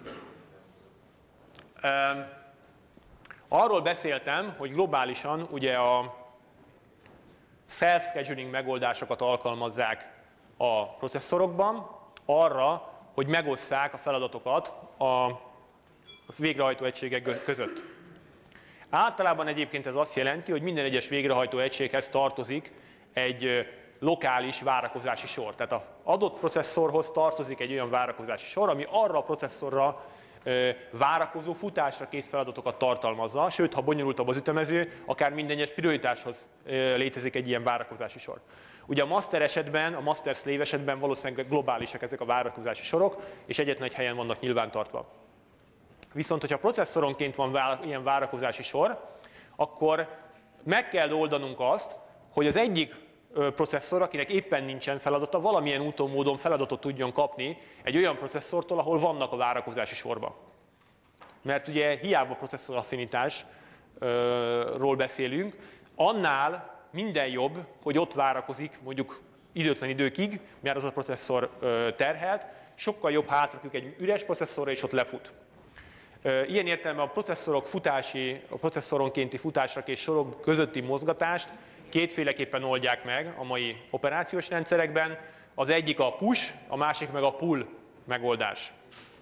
Um, arról beszéltem, hogy globálisan ugye a self-scheduling megoldásokat alkalmazzák a processzorokban arra, hogy megosszák a feladatokat a végrehajtó egységek között. Általában egyébként ez azt jelenti, hogy minden egyes végrehajtó egységhez tartozik egy lokális várakozási sor. Tehát az adott processzorhoz tartozik egy olyan várakozási sor, ami arra a processzorra várakozó, futásra kész feladatokat tartalmazza, sőt, ha bonyolultabb az ütemező, akár minden egyes prioritáshoz létezik egy ilyen várakozási sor. Ugye a master esetben, a master slave esetben valószínűleg globálisak ezek a várakozási sorok, és egyetlen egy helyen vannak nyilvántartva. Viszont, hogyha processzoronként van ilyen várakozási sor, akkor meg kell oldanunk azt, hogy az egyik processzor, akinek éppen nincsen feladata, valamilyen úton, módon feladatot tudjon kapni egy olyan processzortól, ahol vannak a várakozási sorba. Mert ugye hiába processzor affinitásról beszélünk, annál minden jobb, hogy ott várakozik mondjuk időtlen időkig, mert az a processzor terhelt, sokkal jobb hátrakjuk egy üres processzorra, és ott lefut. Ilyen értelemben a processzorok futási, a processzoronkénti futásra és sorok közötti mozgatást kétféleképpen oldják meg a mai operációs rendszerekben. Az egyik a push, a másik meg a pull megoldás.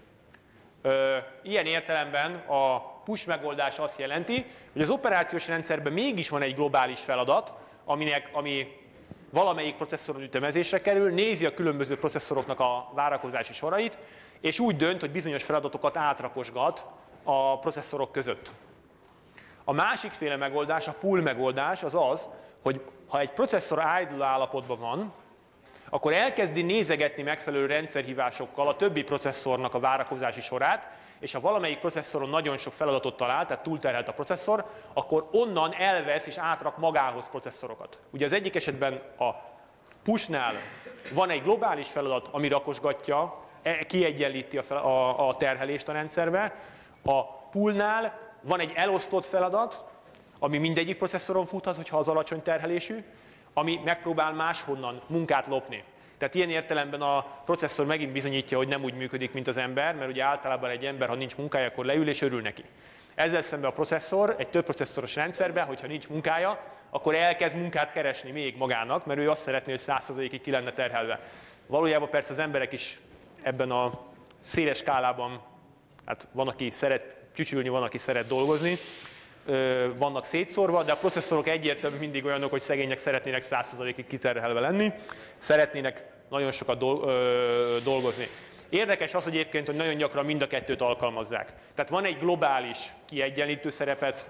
Ilyen értelemben a push megoldás azt jelenti, hogy az operációs rendszerben mégis van egy globális feladat, aminek, ami valamelyik processzoron ütemezésre kerül, nézi a különböző processzoroknak a várakozási sorait, és úgy dönt, hogy bizonyos feladatokat átrakosgat a processzorok között. A másik féle megoldás, a pull megoldás az az, hogy ha egy processzor idle állapotban van, akkor elkezdi nézegetni megfelelő rendszerhívásokkal a többi processzornak a várakozási sorát, és ha valamelyik processzoron nagyon sok feladatot talál, tehát túlterhelt a processzor, akkor onnan elvesz és átrak magához processzorokat. Ugye az egyik esetben a pushnál van egy globális feladat, ami rakosgatja, kiegyenlíti a, a, a terhelést a rendszerbe. A poolnál van egy elosztott feladat, ami mindegyik processzoron futhat, hogyha az alacsony terhelésű, ami megpróbál máshonnan munkát lopni. Tehát ilyen értelemben a processzor megint bizonyítja, hogy nem úgy működik, mint az ember, mert ugye általában egy ember, ha nincs munkája, akkor leül és örül neki. Ezzel szemben a processzor egy több processzoros rendszerben, hogyha nincs munkája, akkor elkezd munkát keresni még magának, mert ő azt szeretné, hogy száz százalékig ki lenne terhelve. Valójában persze az emberek is ebben a széles skálában, hát van, aki szeret csücsülni, van, aki szeret dolgozni, vannak szétszórva, de a processzorok egyértelműen mindig olyanok, hogy szegények szeretnének száz százalékig kiterhelve lenni, szeretnének nagyon sokat dolgozni. Érdekes az egyébként, hogy nagyon gyakran mind a kettőt alkalmazzák. Tehát van egy globális kiegyenlítő szerepet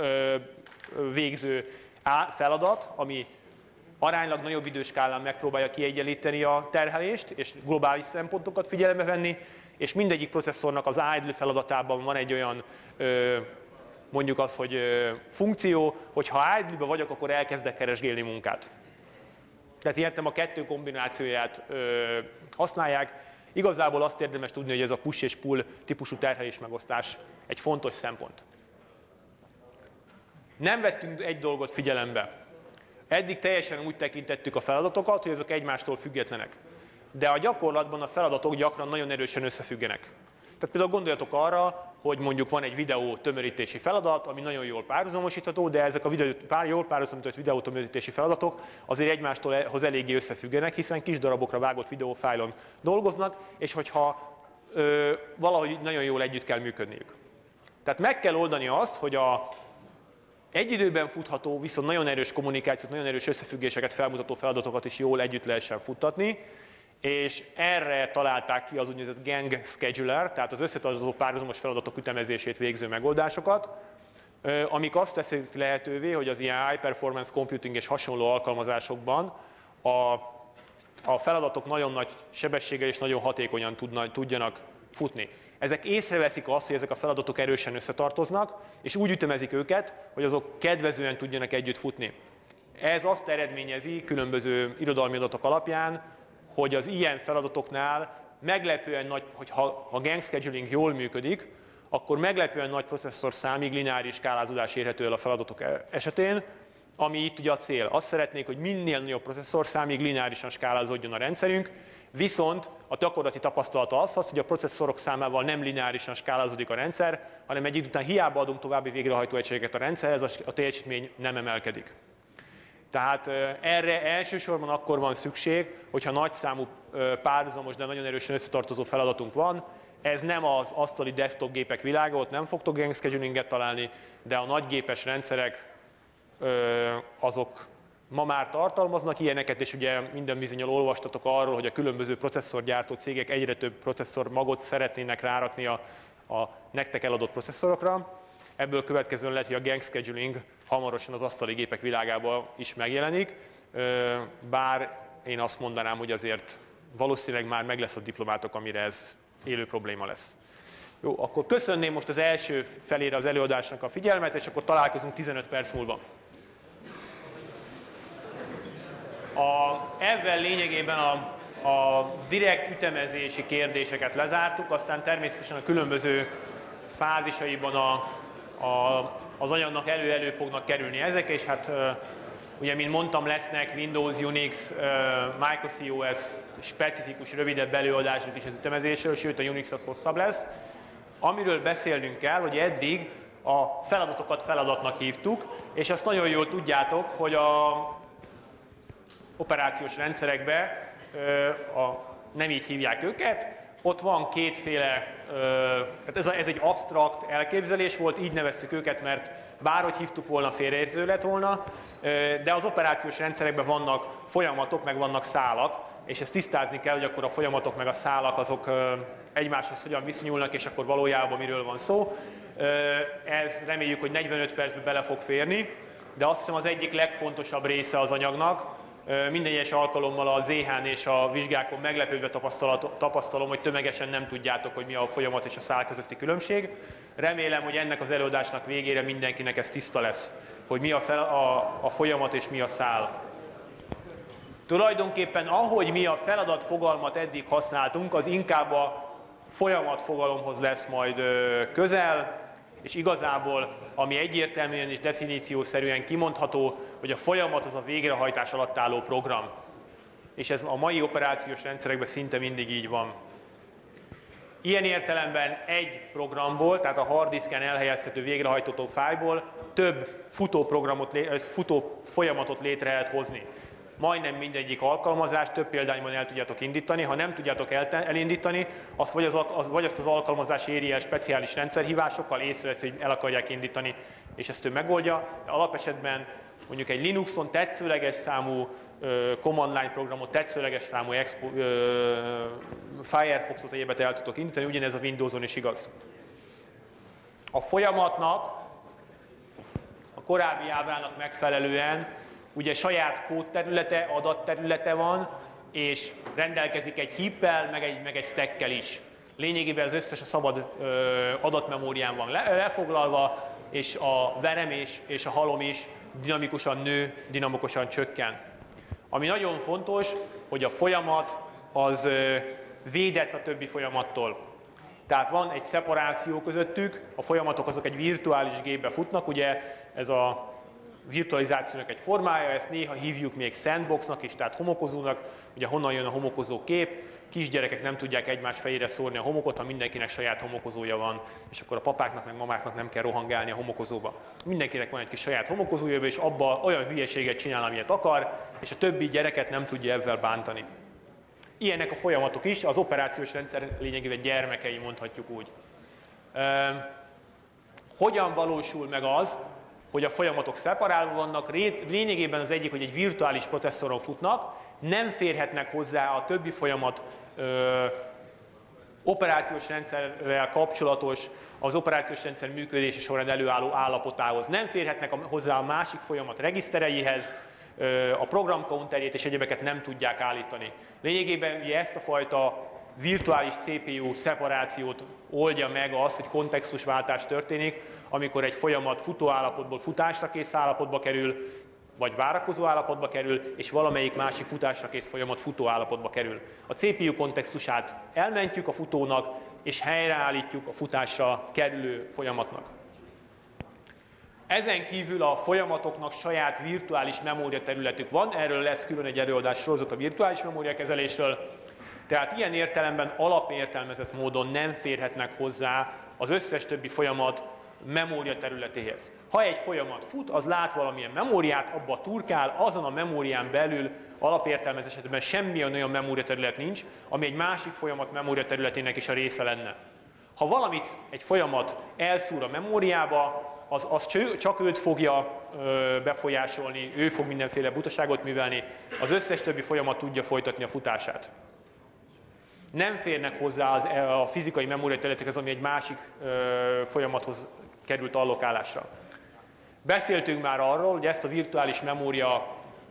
végző feladat, ami aránylag nagyobb időskálán megpróbálja kiegyenlíteni a terhelést, és globális szempontokat figyelembe venni, és mindegyik processzornak az idle feladatában van egy olyan, mondjuk az, hogy funkció, hogy ha idle-be vagyok, akkor elkezdek keresgélni munkát. Tehát értem a kettő kombinációját használják. Igazából azt érdemes tudni, hogy ez a push és pull típusú terhelés megosztás egy fontos szempont. Nem vettünk egy dolgot figyelembe. Eddig teljesen úgy tekintettük a feladatokat, hogy azok egymástól függetlenek. De a gyakorlatban a feladatok gyakran nagyon erősen összefüggenek. Tehát például gondoljatok arra, hogy mondjuk van egy videó tömörítési feladat, ami nagyon jól párhuzamosítható, de ezek a videó, pár, jól párhuzamosított videó tömörítési feladatok azért egymástól eléggé összefüggenek, hiszen kis darabokra vágott videófájlon dolgoznak, és hogyha ö, valahogy nagyon jól együtt kell működniük. Tehát meg kell oldani azt, hogy a egy időben futható, viszont nagyon erős kommunikációt, nagyon erős összefüggéseket felmutató feladatokat is jól együtt lehessen futtatni, és erre találták ki az úgynevezett gang scheduler, tehát az összetartozó párhuzamos feladatok ütemezését végző megoldásokat, amik azt teszik lehetővé, hogy az ilyen high performance computing és hasonló alkalmazásokban a, a feladatok nagyon nagy sebességgel és nagyon hatékonyan tudna, tudjanak futni. Ezek észreveszik azt, hogy ezek a feladatok erősen összetartoznak, és úgy ütemezik őket, hogy azok kedvezően tudjanak együtt futni. Ez azt eredményezi különböző irodalmi adatok alapján, hogy az ilyen feladatoknál meglepően nagy, hogy ha a gang scheduling jól működik, akkor meglepően nagy processzor számig lineáris skálázódás érhető el a feladatok esetén, ami itt ugye a cél. Azt szeretnék, hogy minél nagyobb processzor számig lineárisan skálázódjon a rendszerünk, viszont a gyakorlati tapasztalata az, az, hogy a processzorok számával nem lineárisan skálázódik a rendszer, hanem egy idő után hiába adunk további végrehajtó egységeket a rendszerhez, a teljesítmény nem emelkedik. Tehát erre elsősorban akkor van szükség, hogyha nagyszámú párhuzamos, de nagyon erősen összetartozó feladatunk van. Ez nem az asztali desktop gépek világa, ott nem fogtok gang schedulinget találni, de a nagygépes rendszerek azok ma már tartalmaznak ilyeneket, és ugye minden bizonnyal olvastatok arról, hogy a különböző processzorgyártó cégek egyre több processzor magot szeretnének rárakni a, a nektek eladott processzorokra. Ebből következően lehet, hogy a gang scheduling hamarosan az asztali gépek világában is megjelenik, bár én azt mondanám, hogy azért valószínűleg már meg lesz a diplomátok, amire ez élő probléma lesz. Jó, akkor köszönném most az első felére az előadásnak a figyelmet, és akkor találkozunk tizenöt perc múlva. A, ezzel lényegében a, a direkt ütemezési kérdéseket lezártuk, aztán természetesen a különböző fázisaiban a, a, az anyagnak elő-elő fognak kerülni ezek, és hát ugye, mint mondtam, lesznek Windows, Unix, MicroCOS specifikus, rövidebb előadások is az ütemezésről, sőt a Unix az hosszabb lesz. Amiről beszélnünk kell, hogy eddig a feladatokat feladatnak hívtuk, és azt nagyon jól tudjátok, hogy a operációs rendszerekben a, nem így hívják őket, ott van kétféle, tehát ez, a, ez egy absztrakt elképzelés volt, így neveztük őket, mert bárhogy hívtuk volna, félreértő lett volna, de az operációs rendszerekben vannak folyamatok, meg vannak szálak, és ezt tisztázni kell, hogy akkor a folyamatok meg a szálak azok egymáshoz hogyan viszonyulnak, és akkor valójában miről van szó. Ez reméljük, hogy negyvenöt percben bele fog férni, de azt hiszem az egyik legfontosabb része az anyagnak, Minden egyes alkalommal a zé hán és a vizsgákon meglepődve tapasztalom, hogy tömegesen nem tudjátok, hogy mi a folyamat és a szál közötti különbség. Remélem, hogy ennek az előadásnak végére mindenkinek ez tiszta lesz, hogy mi a, fel, a, a folyamat és mi a szál. Tulajdonképpen ahogy mi a feladat fogalmat eddig használtunk, az inkább a folyamat fogalomhoz lesz majd közel, és igazából, ami egyértelműen és definíciószerűen kimondható, hogy a folyamat az a végrehajtás alatt álló program. És ez a mai operációs rendszerekben szinte mindig így van. Ilyen értelemben egy programból, tehát a harddisken elhelyezhető végrehajtható fájlból több futó, programot, futó folyamatot létre lehet hozni. Majdnem mindegyik alkalmazást több példányban el tudjátok indítani. Ha nem tudjátok elindítani, azt vagy, az, az, vagy azt az alkalmazás éri el speciális rendszerhívásokkal, észrevesz, hogy el akarják indítani, és ezt ő megoldja. De alapesetben mondjuk egy Linuxon tetszőleges számú uh, command line programot, tetszőleges számú expo, uh, Firefoxot, egyébet el tudtok indítani, ugyanez a Windowson is igaz. A folyamatnak, a korábbi ábrának megfelelően ugye saját kódterülete, adatterülete van, és rendelkezik egy heap-el, meg egy, meg egy stack-kel is. Lényegében az összes a szabad ö, adatmemórián van le, lefoglalva, és a verem és, és a halom is dinamikusan nő, dinamikusan csökken. Ami nagyon fontos, hogy a folyamat az ö, védett a többi folyamattól. Tehát van egy szeparáció közöttük, a folyamatok azok egy virtuális gépbe futnak, ugye ez a virtualizációnak egy formája, ezt néha hívjuk még sandboxnak is, tehát homokozónak, ugye honnan jön a homokozó kép, kisgyerekek nem tudják egymás fejére szórni a homokot, ha mindenkinek saját homokozója van, és akkor a papáknak meg mamáknak nem kell rohangálni a homokozóba. Mindenkinek van egy kis saját homokozója, és abba olyan hülyeséget csinál, amilyet akar, és a többi gyereket nem tudja ezzel bántani. Ilyenek a folyamatok is, az operációs rendszer lényegében gyermekei, mondhatjuk úgy. Üm, hogyan valósul meg az, hogy a folyamatok szeparálva vannak, lényegében az egyik, hogy egy virtuális processzoron futnak, nem férhetnek hozzá a többi folyamat ö, operációs rendszerrel kapcsolatos, az operációs rendszer működése során előálló állapotához. Nem férhetnek hozzá a másik folyamat regisztereihez, ö, a program counterjét és egyebeket nem tudják állítani. Lényegében ugye ezt a fajta virtuális cé pé u szeparációt oldja meg az, hogy kontextusváltás történik, amikor egy folyamat futó állapotból futásra kész állapotba kerül, vagy várakozó állapotba kerül, és valamelyik másik futásra kész folyamat futó állapotba kerül. A cé pé u kontextusát elmentjük a futónak, és helyreállítjuk a futásra kerülő folyamatnak. Ezen kívül a folyamatoknak saját virtuális memóriaterületük van, erről lesz külön egy előadás sorozat a virtuális memóriakezelésről. Tehát ilyen értelemben alapértelmezett módon nem férhetnek hozzá az összes többi folyamat memória területéhez. Ha egy folyamat fut, az lát valamilyen memóriát, abba turkál, azon a memórián belül alapértelmezés esetben semmilyen olyan memóriaterület nincs, ami egy másik folyamat memóriaterületének is a része lenne. Ha valamit egy folyamat elszúr a memóriába, az, az csak őt fogja ö, befolyásolni, ő fog mindenféle butaságot művelni, az összes többi folyamat tudja folytatni a futását. Nem férnek hozzá az, a fizikai memóriaterületekhez, ami egy másik ö, folyamathoz került allokálásra. Beszéltünk már arról, hogy ezt a virtuális memória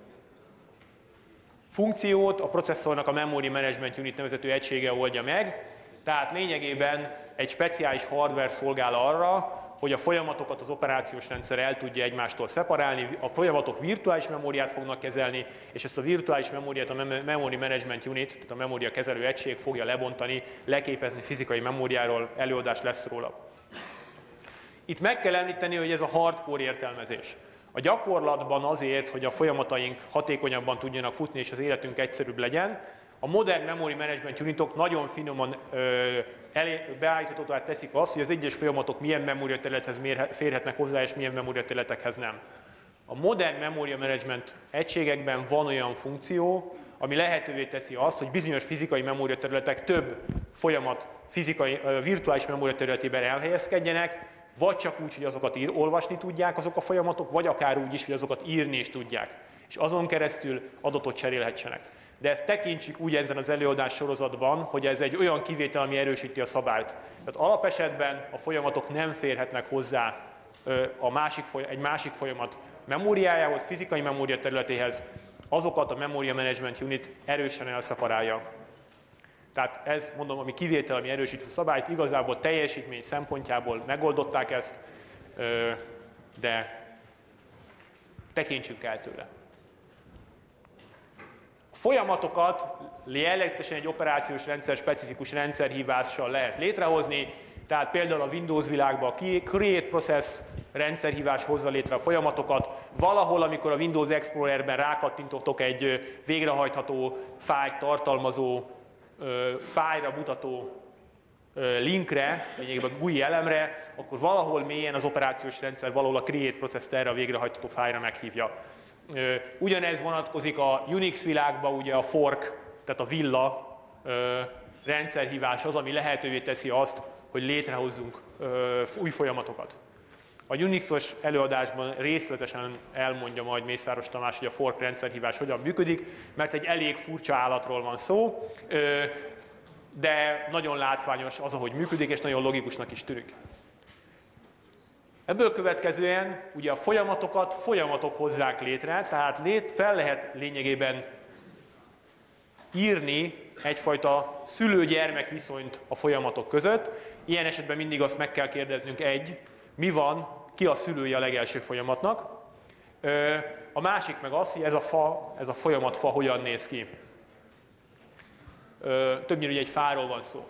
funkciót a processzornak a Memory Management Unit nevezetű egysége oldja meg, tehát lényegében egy speciális hardware szolgál arra, hogy a folyamatokat az operációs rendszer el tudja egymástól szeparálni, a folyamatok virtuális memóriát fognak kezelni, és ezt a virtuális memóriát a Memory Management Unit, tehát a memória kezelő egység fogja lebontani, leképezni fizikai memóriáról, előadás lesz róla. Itt meg kell említeni, hogy ez a hardcore értelmezés. A gyakorlatban azért, hogy a folyamataink hatékonyabban tudjanak futni és az életünk egyszerűbb legyen, a modern Memory Management Unitok nagyon finoman beállíthatóvá teszik azt, hogy az egyes folyamatok milyen memóriaterülethez férhetnek hozzá, és milyen memóriaterületekhez nem. A modern Memory Management egységekben van olyan funkció, ami lehetővé teszi azt, hogy bizonyos fizikai memóriaterületek több folyamat fizikai, virtuális memóriaterületében elhelyezkedjenek, vagy csak úgy, hogy azokat ír, olvasni tudják azok a folyamatok, vagy akár úgy is, hogy azokat írni is tudják, és azon keresztül adatot cserélhetsenek. De ezt tekintsük úgy ezen az előadás sorozatban, hogy ez egy olyan kivétel, ami erősíti a szabályt. Tehát alapesetben a folyamatok nem férhetnek hozzá a másik, egy másik folyamat memóriájához, fizikai memória területéhez. azokat a Memory Management Unit erősen elszeparálja. Tehát ez, mondom, ami kivétel, ami erősítő szabályt, igazából teljesítmény szempontjából megoldották ezt, de tekintsünk el tőle. A folyamatokat jellegzetesen egy operációs rendszer specifikus rendszerhívással lehet létrehozni, tehát például a Windows világban a Create Process rendszerhívás hozza létre a folyamatokat, valahol, amikor a Windows Explorerben rákattintotok egy végrehajtható fájlt tartalmazó, fájlra mutató linkre, lényegében a gú i elemre, akkor valahol mélyen az operációs rendszer valahol a Create Process-t erre a végrehajtható fájlra meghívja. Ugyanez vonatkozik a Unix világban, ugye a fork, tehát a villa rendszerhívás az, ami lehetővé teszi azt, hogy létrehozzunk új folyamatokat. A Unixos előadásban részletesen elmondja majd Mészáros Tamás, hogy a fork rendszerhívás hogyan működik, mert egy elég furcsa állatról van szó, de nagyon látványos az, ahogy működik, és nagyon logikusnak is tűnik. Ebből következően ugye a folyamatokat folyamatok hozzák létre, tehát lét, fel lehet lényegében írni egyfajta szülő-gyermek viszonyt a folyamatok között. Ilyen esetben mindig azt meg kell kérdeznünk, egy, mi van, ki a szülője a legelső folyamatnak. A másik meg az, hogy ez a fa, ez a folyamatfa hogyan néz ki. Többnyire ugye egy fáról van szó.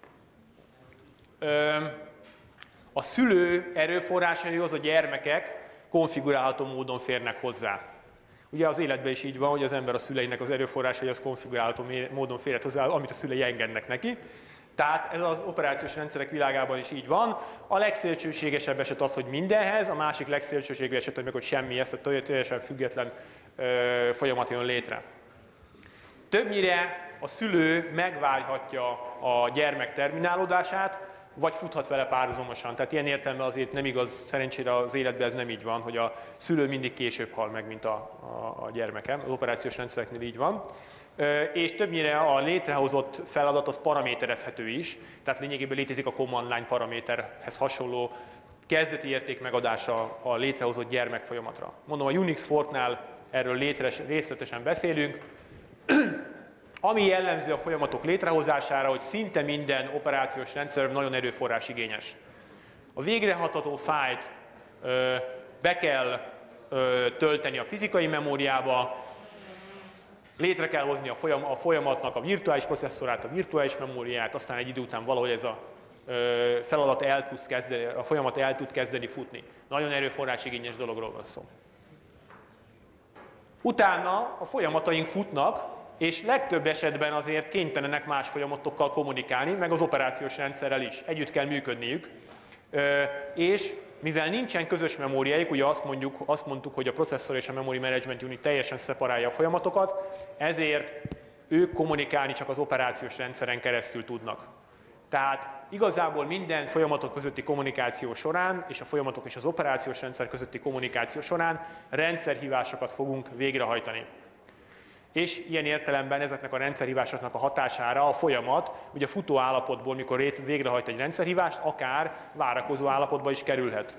A szülő erőforrásaihoz a gyermekek konfigurálható módon férnek hozzá. Ugye az életben is így van, hogy az ember a szüleinek az erőforrásaihoz konfigurálható módon férhet hozzá, amit a szülei engednek neki. Tehát ez az operációs rendszerek világában is így van. A legszélsőségesebb eset az, hogy mindenhez, a másik legszélsőségesebb eset, meg hogy semmi, ezt a teljesen független ö, folyamat jön létre. Többnyire a szülő megvárhatja a gyermek terminálódását, vagy futhat vele párhuzamosan. Tehát ilyen értelemben azért nem igaz, szerencsére az életben ez nem így van, hogy a szülő mindig később hal meg, mint a, a, a gyermeke. Az operációs rendszereknél így van. És többnyire a létrehozott feladat az paraméterezhető is, tehát lényegében létezik a command line paraméterhez hasonló kezdeti érték megadása a létrehozott gyermek folyamatra. Mondom, a Unix forknál erről létres, részletesen beszélünk. Ami jellemző a folyamatok létrehozására, hogy szinte minden operációs rendszer nagyon erőforrás igényes. A végrehajtható fájlt ö, be kell ö, tölteni a fizikai memóriába, létre kell hozni a, folyam, a folyamatnak a virtuális processzorát, a virtuális memóriát, aztán egy idő után valahogy ez a ö, feladat el tud kezdeni, a folyamat el tud kezdeni futni. Nagyon erőforrás igényes dologról van szó. Utána a folyamataink futnak, és legtöbb esetben azért kénytelenek más folyamatokkal kommunikálni, meg az operációs rendszerrel is. Együtt kell működniük. És mivel nincsen közös memóriájuk, ugye azt, mondjuk, azt mondtuk, hogy a processzor és a Memory Management Unit teljesen szeparálja a folyamatokat, ezért ők kommunikálni csak az operációs rendszeren keresztül tudnak. Tehát igazából minden folyamatok közötti kommunikáció során, és a folyamatok és az operációs rendszer közötti kommunikáció során rendszerhívásokat fogunk végrehajtani. És ilyen értelemben ezeknek a rendszerhívásoknak a hatására a folyamat, ugye a futó állapotból, mikor végrehajt egy rendszerhívást, akár várakozó állapotba is kerülhet.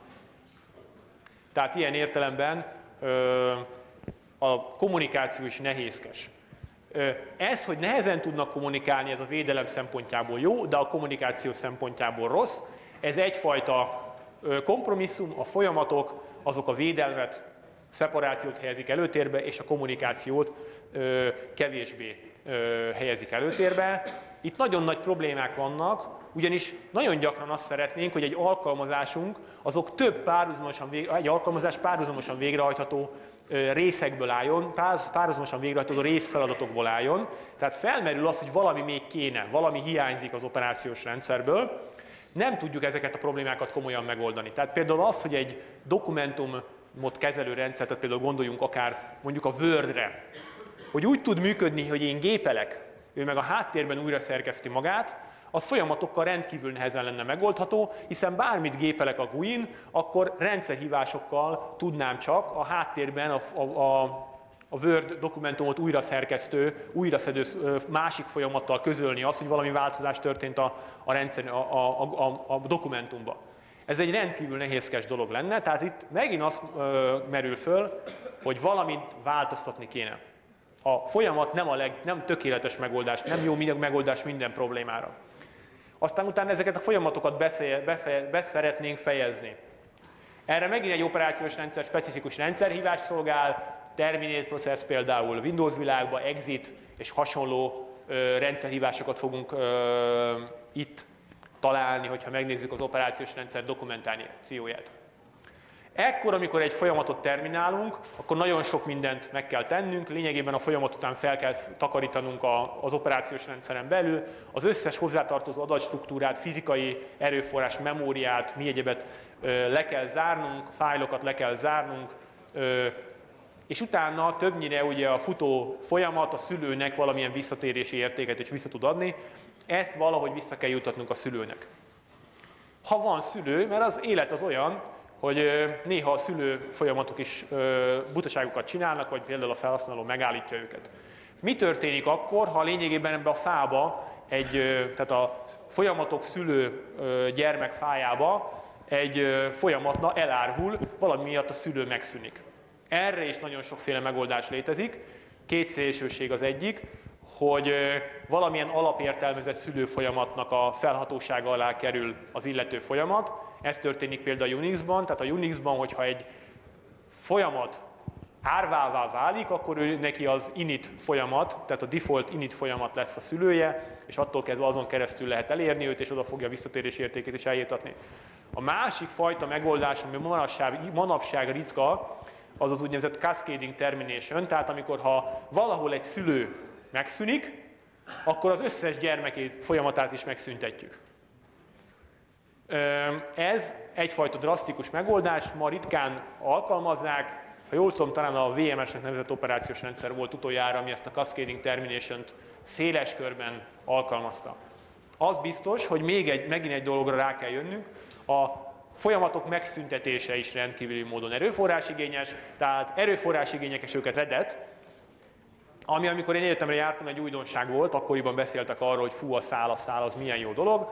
Tehát ilyen értelemben ö, a kommunikáció is nehézkes. Ö, ez, hogy nehezen tudnak kommunikálni, ez a védelem szempontjából jó, de a kommunikáció szempontjából rossz. Ez egyfajta ö, kompromisszum, a folyamatok azok a védelmet, szeparációt helyezik előtérbe, és a kommunikációt ö, kevésbé ö, helyezik előtérbe. Itt nagyon nagy problémák vannak, ugyanis nagyon gyakran azt szeretnénk, hogy egy alkalmazásunk azok több párhuzamosan, vég, egy alkalmazás párhuzamosan végrehajtható ö, részekből álljon, párhuzamosan végrehajtható részfeladatokból álljon. Tehát felmerül az, hogy valami még kéne, valami hiányzik az operációs rendszerből. Nem tudjuk ezeket a problémákat komolyan megoldani. Tehát például az, hogy egy dokumentum kezelő rendszer, tehát például gondoljunk akár mondjuk a Wordre, hogy úgy tud működni, hogy én gépelek, ő meg a háttérben újra szerkeszti magát, az folyamatokkal rendkívül nehezen lenne megoldható, hiszen bármit gépelek a gú in, akkor rendszerhívásokkal tudnám csak a háttérben a, a, a Word dokumentumot újra szerkesztő, újra szedő másik folyamattal közölni azt, hogy valami változás történt a, a, rendszer, a, a, a, a dokumentumban. Ez egy rendkívül nehézkes dolog lenne, tehát itt megint azt ö, merül föl, hogy valamit változtatni kéne. A folyamat nem a leg, nem tökéletes megoldás, nem jó megoldás minden problémára. Aztán utána ezeket a folyamatokat beszél, befe, beszeretnénk fejezni. Erre megint egy operációs rendszer specifikus rendszerhívás szolgál, terminate process például Windows világban, exit és hasonló ö, rendszerhívásokat fogunk ö, itt találni, hogyha megnézzük az operációs rendszer dokumentációját. Ekkor, amikor egy folyamatot terminálunk, akkor nagyon sok mindent meg kell tennünk, lényegében a folyamat után fel kell takarítanunk a, az operációs rendszeren belül, az összes hozzátartozó adatstruktúrát, fizikai erőforrás, memóriát, mi egyebet ö, le kell zárnunk, fájlokat le kell zárnunk, ö, és utána többnyire ugye a futó folyamat a szülőnek valamilyen visszatérési értéket is vissza tud adni, ezt valahogy vissza kell jutatnunk a szülőnek. Ha van szülő, mert az élet az olyan, hogy néha a szülő folyamatok is butaságokat csinálnak, vagy például a felhasználó megállítja őket. Mi történik akkor, ha lényegében ebbe a fába, egy, tehát a folyamatok szülő gyermek fájába egy folyamatna elárvul, valami miatt a szülő megszűnik. Erre is nagyon sokféle megoldás létezik. Két szélsőség az egyik, hogy valamilyen alapértelmezett szülőfolyamatnak a felhatósága alá kerül az illető folyamat. Ez történik például a Unixban, tehát a Unixban, hogyha egy folyamat árvává válik, akkor ő neki az init folyamat, tehát a default init folyamat lesz a szülője, és attól kezdve azon keresztül lehet elérni őt, és oda fogja a visszatérési értékét is eljutatni. A másik fajta megoldás, ami manapság, manapság ritka, az az úgynevezett cascading termination, tehát amikor ha valahol egy szülő megszűnik, akkor az összes gyermekét folyamatát is megszüntetjük. Ez egyfajta drasztikus megoldás, ma ritkán alkalmazzák, ha jól tudom, talán a vé em es-nek nevezett operációs rendszer volt utoljára, ami ezt a cascading termination-t széles körben alkalmazta. Az biztos, hogy még egy, megint egy dologra rá kell jönnünk, a folyamatok megszüntetése is rendkívüli módon erőforrásigényes, tehát erőforrásigényekes őket redet, ami amikor én egyetemre jártam, egy újdonság volt, akkoriban beszéltek arról, hogy fú, a szál, a szál, az milyen jó dolog,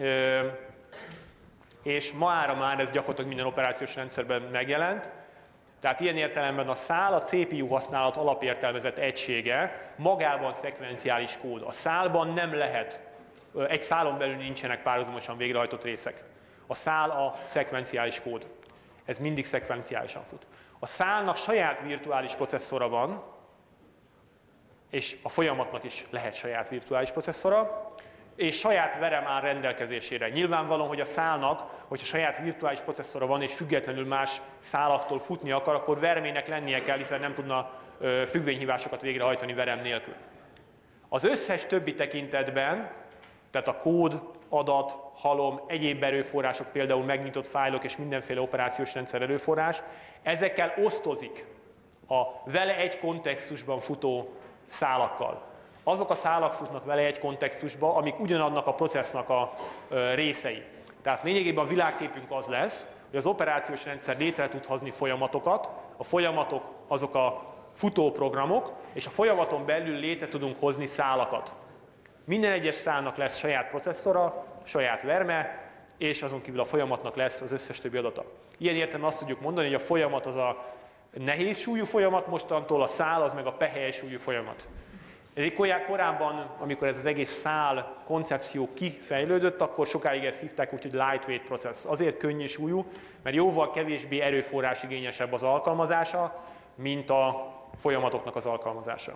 és mára már ez gyakorlatilag minden operációs rendszerben megjelent, tehát ilyen értelemben a szál a cé pé u használat alapértelmezett egysége, magában szekvenciális kód. A szálban nem lehet, egy szálon belül nincsenek párhuzamosan végrehajtott részek. A szál a szekvenciális kód. Ez mindig szekvenciálisan fut. A szálnak saját virtuális processzora van, és a folyamatnak is lehet saját virtuális processzora, és saját verem áll rendelkezésére. Nyilvánvalóan, hogy a szálnak, hogyha saját virtuális processzora van, és függetlenül más szálaktól futni akar, akkor veremének lennie kell, hiszen nem tudna függvényhívásokat végrehajtani verem nélkül. Az összes többi tekintetben, tehát a kód, adat, halom, egyéb erőforrások, például megnyitott fájlok és mindenféle operációs rendszer erőforrás, ezekkel osztozik a vele egy kontextusban futó szálakkal. Azok a szálak futnak vele egy kontextusba, amik ugyanannak a processznak a ö, részei. Tehát lényegében a világképünk az lesz, hogy az operációs rendszer létre tud hozni folyamatokat, a folyamatok azok a futóprogramok, és a folyamaton belül létre tudunk hozni szálakat. Minden egyes szálnak lesz saját processzora, saját verme, és azon kívül a folyamatnak lesz az összes többi adata. Ilyen értelemben azt tudjuk mondani, hogy a folyamat az a nehéz súlyú folyamat, mostantól a szál az meg a pehely súlyú folyamat. Korábban, amikor ez az egész szál koncepció kifejlődött, akkor sokáig ezt hívták úgy, hogy lightweight process. Azért könnyű súlyú, mert jóval kevésbé erőforrásigényesebb az alkalmazása, mint a folyamatoknak az alkalmazása.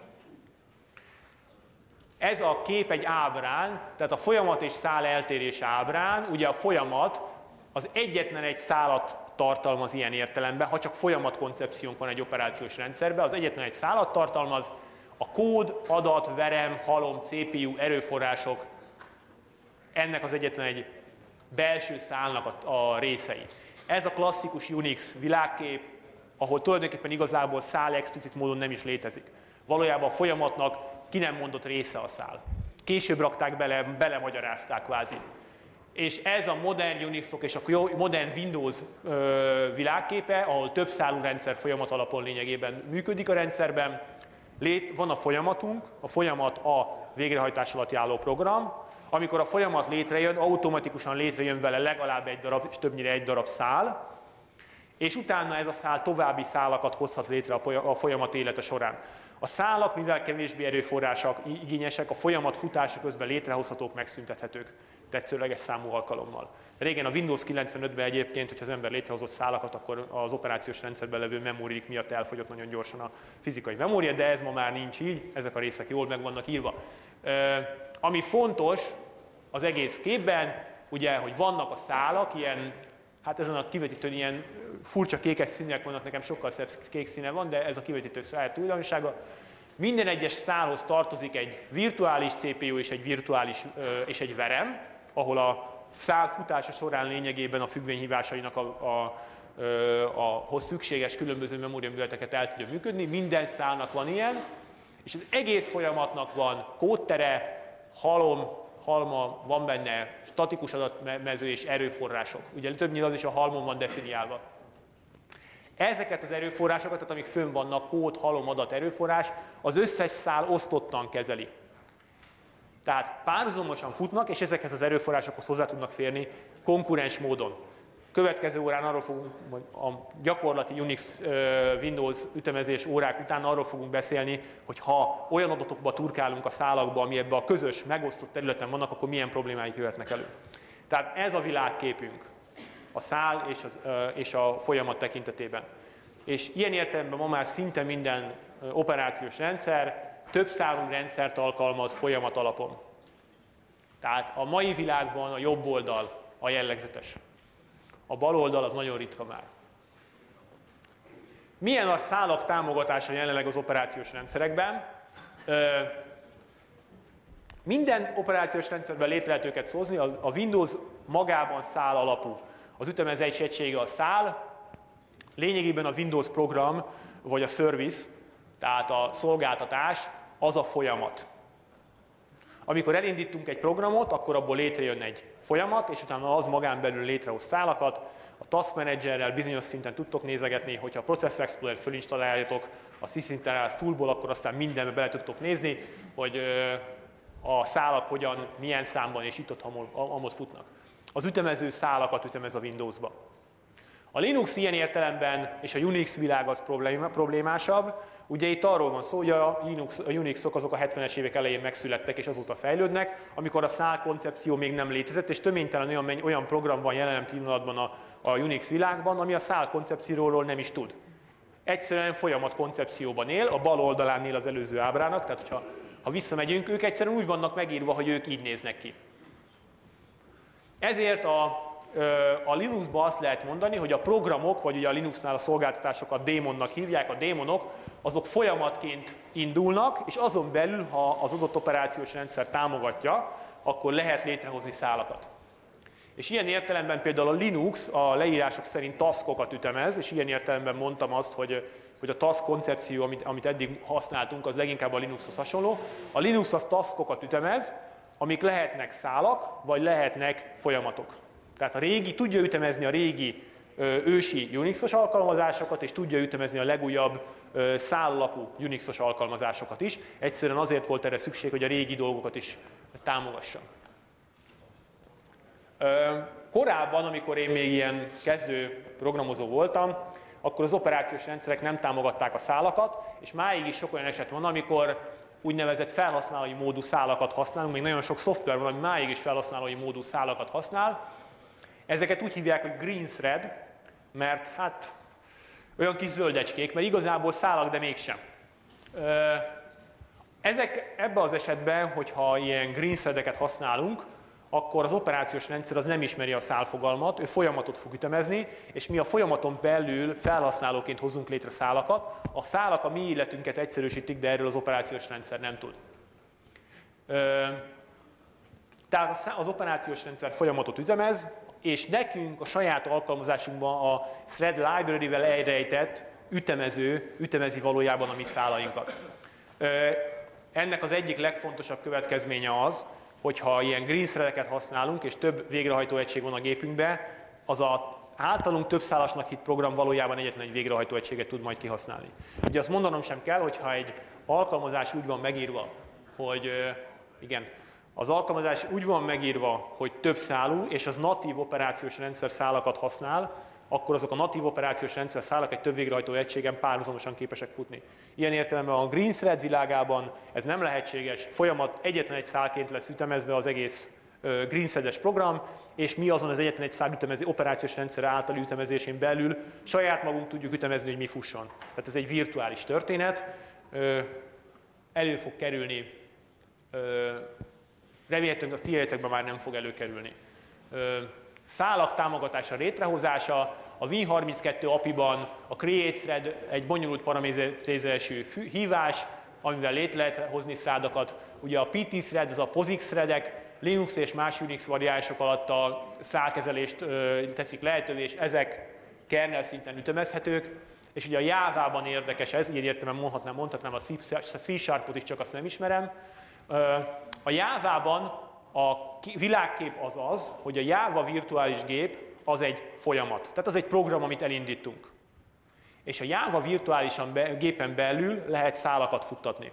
Ez a kép egy ábrán, tehát a folyamat és szál eltérés ábrán, ugye a folyamat az egyetlen egy szálat tartalmaz ilyen értelemben, ha csak folyamatkoncepciónk van egy operációs rendszerben, az egyetlen egy szálat tartalmaz, a kód, adat, verem, halom, cé pé u, erőforrások, ennek az egyetlen egy belső szálnak a, a részei. Ez a klasszikus Unix világkép, ahol tulajdonképpen igazából szál explicit módon nem is létezik. Valójában a folyamatnak ki nem mondott része a szál. Később rakták bele, belemagyarázták kvázi. És ez a modern Unixok és a modern Windows ö, világképe, ahol több szálú rendszer folyamat alapon lényegében működik a rendszerben. Lét, van a folyamatunk, a folyamat a végrehajtás alatt álló program. Amikor a folyamat létrejön, automatikusan létrejön vele legalább egy darab, és többnyire egy darab szál. és utána ez a szál további szálakat hozhat létre a folyamat élete során. A szálak, mivel kevésbé erőforrások igényesek, a folyamat futása közben létrehozhatók, megszüntethetők tetszőleges számú alkalommal. Régen a Windows kilencvenötben egyébként, hogyha az ember létrehozott szálakat, akkor az operációs rendszerben levő memóriik miatt elfogyott nagyon gyorsan a fizikai memória, de ez ma már nincs így, ezek a részek jól meg vannak írva. Ami fontos az egész képben, ugye, hogy vannak a szálak, ilyen, hát ezen a kivetítőn ilyen furcsa kékes színek vannak, nekem sokkal szebb kék színe van, de ez a kivetítők saját tulajdonsága. Minden egyes szálhoz tartozik egy virtuális cé pé u és egy virtuális és egy verem, ahol a szál futása során lényegében a függvényhívásainak a, a, a, a szükséges különböző memóriaműveleteket el tudja működni. Minden szálnak van ilyen, és az egész folyamatnak van kódtere, halom, halma, van benne statikus adatmező és erőforrások. Ugye többnyire az is a halmon van definiálva. Ezeket az erőforrásokat, tehát amik fönn vannak, kód, halom, adat, erőforrás, az összes szál osztottan kezeli. Tehát párhuzamosan futnak, és ezekhez az erőforrásokhoz hozzá tudnak férni konkurens módon. Következő órán arról fogunk, a gyakorlati Unix Windows ütemezés órák után arról fogunk beszélni, hogy ha olyan adatokba turkálunk a szálakba, ami ebbe a közös, megosztott területen vannak, akkor milyen problémáik jöhetnek elő. Tehát ez a világképünk, a szál és, az, és a folyamat tekintetében. És ilyen értelemben ma már szinte minden operációs rendszer több szálú rendszert alkalmaz folyamat alapon. Tehát a mai világban a jobb oldal a jellegzetes. A bal oldal az nagyon ritka már. Milyen a szálak támogatása jelenleg az operációs rendszerekben? Minden operációs rendszerben létre lehet őket hozni, a Windows magában szál alapú. Az ütemezési egysége a szál, lényegében a Windows program, vagy a service, tehát a szolgáltatás, az a folyamat. Amikor elindítunk egy programot, akkor abból létrejön egy folyamat, és utána az magán belül létrehoz szálakat. A Task Managerrel bizonyos szinten tudtok nézegetni, hogyha a Process Explorer fölinstaláljátok a Sysinterface toolból, akkor aztán mindenbe bele tudtok nézni, hogy a szálak hogyan, milyen számban és itt-ott amott futnak. Az ütemező szálakat ütemez a Windowsba. A Linux ilyen értelemben, és a Unix világ az problémásabb. Ugye itt arról van szó, hogy a, Linux, a Unixok azok a hetvenes évek elején megszülettek és azóta fejlődnek, amikor a szál koncepció még nem létezett, és töménytelen olyan, olyan program van jelen pillanatban a, a Unix világban, ami a szál koncepcióról nem is tud. Egyszerűen folyamat koncepcióban él, a bal oldalán él az előző ábrának, tehát hogyha, ha visszamegyünk, ők egyszerűen úgy vannak megírva, hogy ők így néznek ki. Ezért a A Linuxban azt lehet mondani, hogy a programok, vagy ugye a Linuxnál a szolgáltatásokat démonnak hívják, a démonok, azok folyamatként indulnak, és azon belül, ha az adott operációs rendszer támogatja, akkor lehet létrehozni szálakat. És ilyen értelemben például a Linux a leírások szerint taskokat ütemez, és ilyen értelemben mondtam azt, hogy, hogy a task koncepció, amit, amit eddig használtunk, az leginkább a Linuxhoz hasonló. A Linux az taskokat ütemez, amik lehetnek szálak, vagy lehetnek folyamatok. Tehát a régi tudja ütemezni a régi ö, ősi Unixos alkalmazásokat, és tudja ütemezni a legújabb ö, szállapú Unixos alkalmazásokat is. Egyszerűen azért volt erre szükség, hogy a régi dolgokat is támogassa. Ö, korábban, amikor én még ilyen kezdő programozó voltam, akkor az operációs rendszerek nem támogatták a szálakat, és máig is sok olyan eset van, amikor úgynevezett felhasználói módú szálakat használunk, még nagyon sok szoftver van, ami máig is felhasználói módú szálakat használ. Ezeket úgy hívják, hogy green thread, mert hát olyan kis zöldecskék, mert igazából szálak, de mégsem. Ezek ebben az esetben, hogyha ilyen green threadeket használunk, akkor az operációs rendszer az nem ismeri a szálfogalmat, ő folyamatot fog ütemezni, és mi a folyamaton belül felhasználóként hozunk létre szálakat. A szálak a mi életünket egyszerűsítik, de erről az operációs rendszer nem tud. Tehát az operációs rendszer folyamatot ütemez, és nekünk a saját alkalmazásunkban a Thread Library-vel elrejtett ütemező, ütemezi valójában a mi szálainkat. Ennek az egyik legfontosabb következménye az, hogyha ilyen green threadeket használunk, és több végrehajtó egység van a gépünkben, az a általunk több szálasnak hitt program valójában egyetlen egy végrehajtó egységet tud majd kihasználni. Ugye azt mondanom sem kell, hogyha egy alkalmazás úgy van megírva, hogy igen, az alkalmazás úgy van megírva, hogy több szálú, és az natív operációs rendszer szálakat használ, akkor azok a natív operációs rendszer szálak egy több végrehajtó egységen párhuzamosan képesek futni. Ilyen értelemben a Green Thread világában ez nem lehetséges, folyamat egyetlen egy szálként lesz ütemezve az egész Green Thread-es program, és mi azon az egyetlen egy szál ütemező operációs rendszer által ütemezésén belül saját magunk tudjuk ütemezni, hogy mi fusson. Tehát ez egy virtuális történet, elő fog kerülni, remélhetően a ti életekben már nem fog előkerülni. Szálak támogatása, létrehozása, a Win harminckettő á pé i-ban a Create Thread egy bonyolult paraméterezésű hívás, amivel létre lehet hozni threadokat. Ugye a pé té Thread, az a POSIX threadek, Linux és más Unix variánsok alatt a szálkezelést teszik lehetővé, és ezek kernel szinten ütemezhetők. És ugye a Java-ban érdekes ez, ilyen értelemben mondhatnám, mondhatnám a C Sharpot is, csak azt nem ismerem. A Java-ban a világkép az az, hogy a Java virtuális gép az egy folyamat. Tehát az egy program, amit elindítunk. És a Java virtuálisan be, gépen belül lehet szálakat futtatni.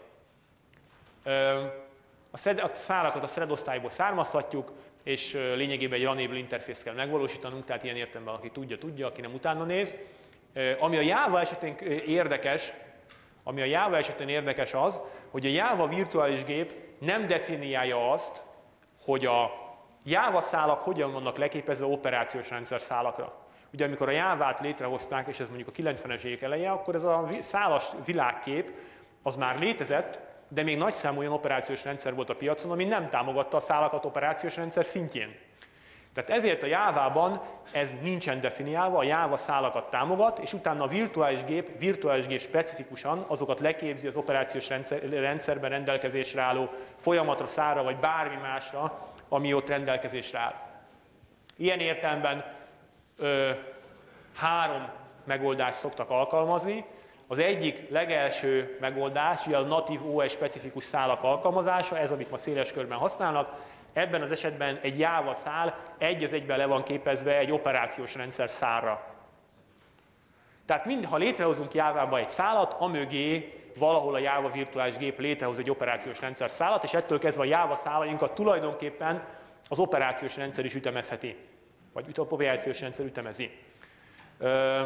A, thread, a szálakat a thread osztályból származtatjuk, és lényegében egy Runable interfészt kell megvalósítanunk, tehát ilyen értelemben aki tudja, tudja, aki nem utána néz. Ami a Java esetén érdekes, ami a Java esetén érdekes az, hogy a Java virtuális gép nem definiálja azt, hogy a Java szálak hogyan vannak leképezve operációs rendszer szálakra. Ugye amikor a Java-t létrehozták, és ez mondjuk a kilencvenes évek eleje, akkor ez a szálas világkép az már létezett, de még nagyszámú olyan operációs rendszer volt a piacon, ami nem támogatta a szálakat operációs rendszer szintjén. Tehát ezért a Java-ban ez nincsen definiálva, a Java szálakat támogat, és utána a virtuális gép, virtuális gép specifikusan azokat leképzi az operációs rendszer, rendszerben rendelkezésre álló folyamatra, szálra, vagy bármi másra, ami ott rendelkezésre áll. Ilyen értelemben ö, három megoldást szoktak alkalmazni. Az egyik legelső megoldás, ugye a natív o es specifikus szálak alkalmazása, ez amit ma széles körben használnak. Ebben az esetben egy Java szál egy az egyben le van képezve egy operációs rendszer szálra. Tehát mind, ha létrehozunk Java-ba egy szálat, amögé valahol a Java virtuális gép létrehoz egy operációs rendszer szálat, és ettől kezdve a Java szálainkat tulajdonképpen az operációs rendszer is ütemezheti. Vagy az operációs rendszer ütemezi. Ö,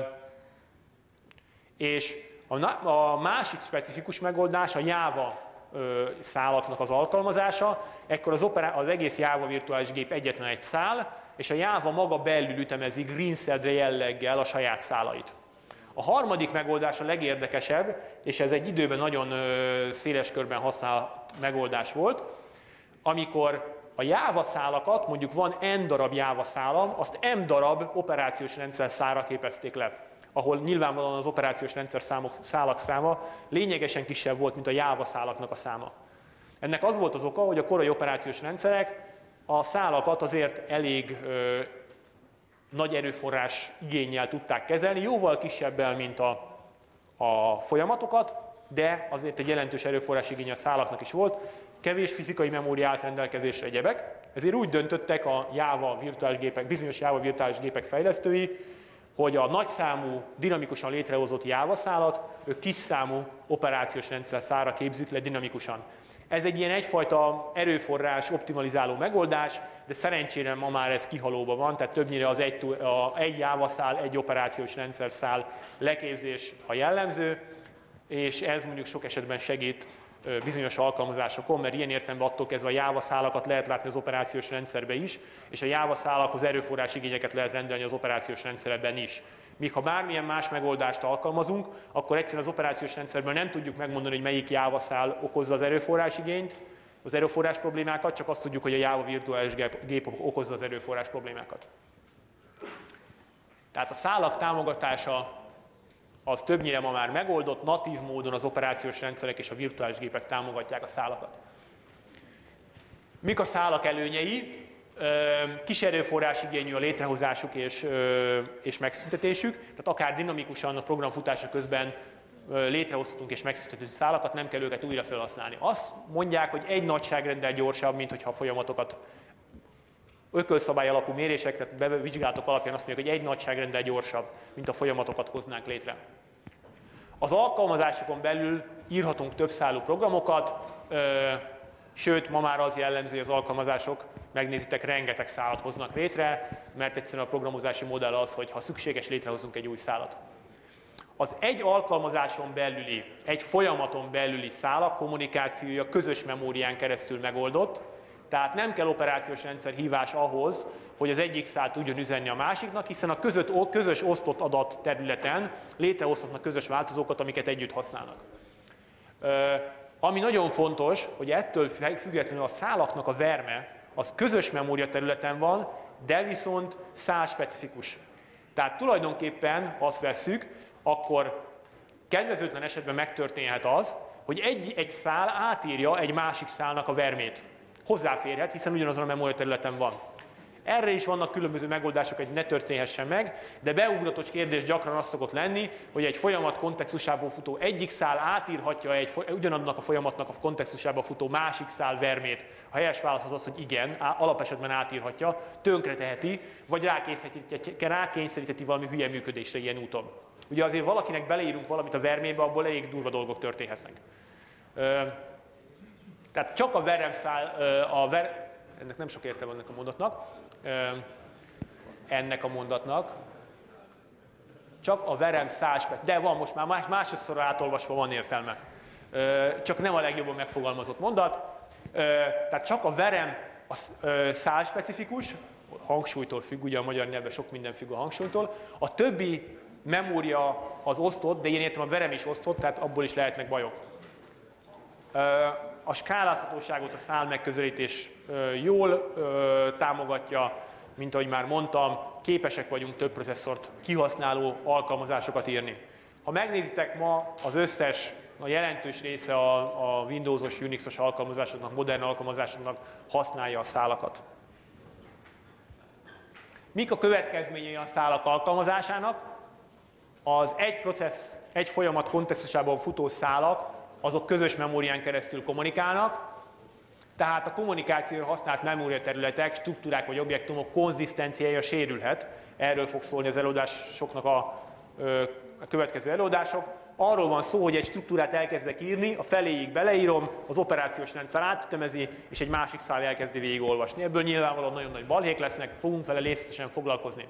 és a, a másik specifikus megoldás a Java ö, szálaknak az alkalmazása, ekkor az, operá, az egész Java virtuális gép egyetlen egy szál, és a Java maga belül ütemezi Green Thread jelleggel a saját szálait. A harmadik megoldás a legérdekesebb, és ez egy időben nagyon ö, széles körben használt megoldás volt, amikor a Java szálakat, mondjuk van N darab Java szálam, azt M darab operációs rendszer szálra képezték le, ahol nyilvánvalóan az operációs rendszer számok, szálak száma lényegesen kisebb volt, mint a Java szálaknak a száma. Ennek az volt az oka, hogy a korai operációs rendszerek a szálakat azért elég ö, nagy erőforrás igénnyel tudták kezelni, jóval kisebbel, mint a, a folyamatokat, de azért egy jelentős erőforrás igény a szálaknak is volt, kevés fizikai memória állt rendelkezésre egyebek, ezért úgy döntöttek a Java virtuális gépek, bizonyos Java virtuális gépek fejlesztői, hogy a nagyszámú, dinamikusan létrehozott Java szálat ők kisszámú operációs rendszer szálra képzik le dinamikusan. Ez egy ilyen egyfajta erőforrás optimalizáló megoldás, de szerencsére ma már ez kihalóban van, tehát többnyire az egy, a, egy Java szál, egy operációs rendszer szál leképzés a jellemző, és ez mondjuk sok esetben segít bizonyos alkalmazásokon, mert ilyen értelemben attól kezdve a Java szálakat lehet látni az operációs rendszerbe is, és a Java szálakhoz erőforrás igényeket lehet rendelni az operációs rendszerben is. Míg ha bármilyen más megoldást alkalmazunk, akkor egyszerűen az operációs rendszerben nem tudjuk megmondani, hogy melyik Java szál okozza az erőforrás igényt, az erőforrás problémákat, csak azt tudjuk, hogy a Java virtuális gép okozza az erőforrás problémákat. Tehát a szálak támogatása az többnyire ma már megoldott, natív módon az operációs rendszerek és a virtuális gépek támogatják a szálakat. Mik a szálak előnyei? Kis erőforrás igényű a létrehozásuk és, és megszüntetésük, tehát akár dinamikusan a program futása közben létrehozhatunk és megszüntetünk szálakat, nem kell őket újra felhasználni. Azt mondják, hogy egy nagyságrenddel gyorsabb, mint hogyha a folyamatokat ökölszabály alapú mérésekre, bevizsgálatok alapján azt mondják, hogy egy nagyságrenddel gyorsabb, mint a folyamatokat hoznánk létre. Az alkalmazásokon belül írhatunk többszálú programokat, Sőt, ma már az jellemző, hogy az alkalmazások, megnézitek, rengeteg szálat hoznak létre, mert egyszerűen a programozási modell az, hogy ha szükséges, létrehozunk egy új szálat. Az egy alkalmazáson belüli, egy folyamaton belüli szálak kommunikációja közös memórián keresztül megoldott, tehát nem kell operációs rendszer hívás ahhoz, hogy az egyik szál tudjon üzenni a másiknak, hiszen a között, közös osztott adat területen létrehozhatnak közös változókat, amiket együtt használnak. Ami nagyon fontos, hogy ettől függetlenül a szálaknak a verme az közös memória területen van, de viszont szálspecifikus. Tehát tulajdonképpen, ha azt vesszük, akkor kedvezőtlen esetben megtörténhet az, hogy egy, egy szál átírja egy másik szálnak a vermét. Hozzáférhet, hiszen ugyanazon a memória területen van. Erre is vannak különböző megoldások, hogy ne történhessen meg, de beugratos kérdés gyakran az szokott lenni, hogy egy folyamat kontextusából futó egyik szál átírhatja egy, ugyanannak a folyamatnak a kontextusából futó másik szál vermét. A helyes válasz az az, hogy igen, alapesetben átírhatja, tönkreteheti, vagy rákényszerítheti valami hülye működésre ilyen úton. Ugye azért valakinek beleírunk valamit a vermébe, abból elég durva dolgok történhetnek. Tehát csak a veremszál, a ver, ennek nem sok értelme ennek a mondatnak, ennek a mondatnak, csak a veremszál, de van most már másodszor átolvasva van értelme. Csak nem a legjobban megfogalmazott mondat, tehát csak a verem a szál specifikus, hangsúlytól függ, ugye a magyar nyelvben sok minden függ a hangsúlytól, a többi memória az osztott, de én értem, a verem is osztott, tehát abból is lehetnek bajok. A skálázhatóságot a szál megközelítés jól támogatja, mint ahogy már mondtam, képesek vagyunk több processzort kihasználó alkalmazásokat írni. Ha megnézitek ma az összes, a jelentős része a, a Windowsos, Unixos alkalmazásoknak, modern alkalmazásoknak használja a szálakat. Mik a következményei a szálak alkalmazásának? Az egy processz, egy folyamat kontextusában futó szálak, azok közös memórián keresztül kommunikálnak, tehát a kommunikációra használt memóriaterületek, struktúrák vagy objektumok konzisztenciája sérülhet. Erről fog szólni az előadásoknak a, a következő előadások. Arról van szó, hogy egy struktúrát elkezdek írni, a feléig beleírom, az operációs rendszer átütemezi, és egy másik szál elkezdi végigolvasni. Ebből nyilvánvalóan nagyon nagy balhék lesznek, fogunk vele részletesen foglalkozni.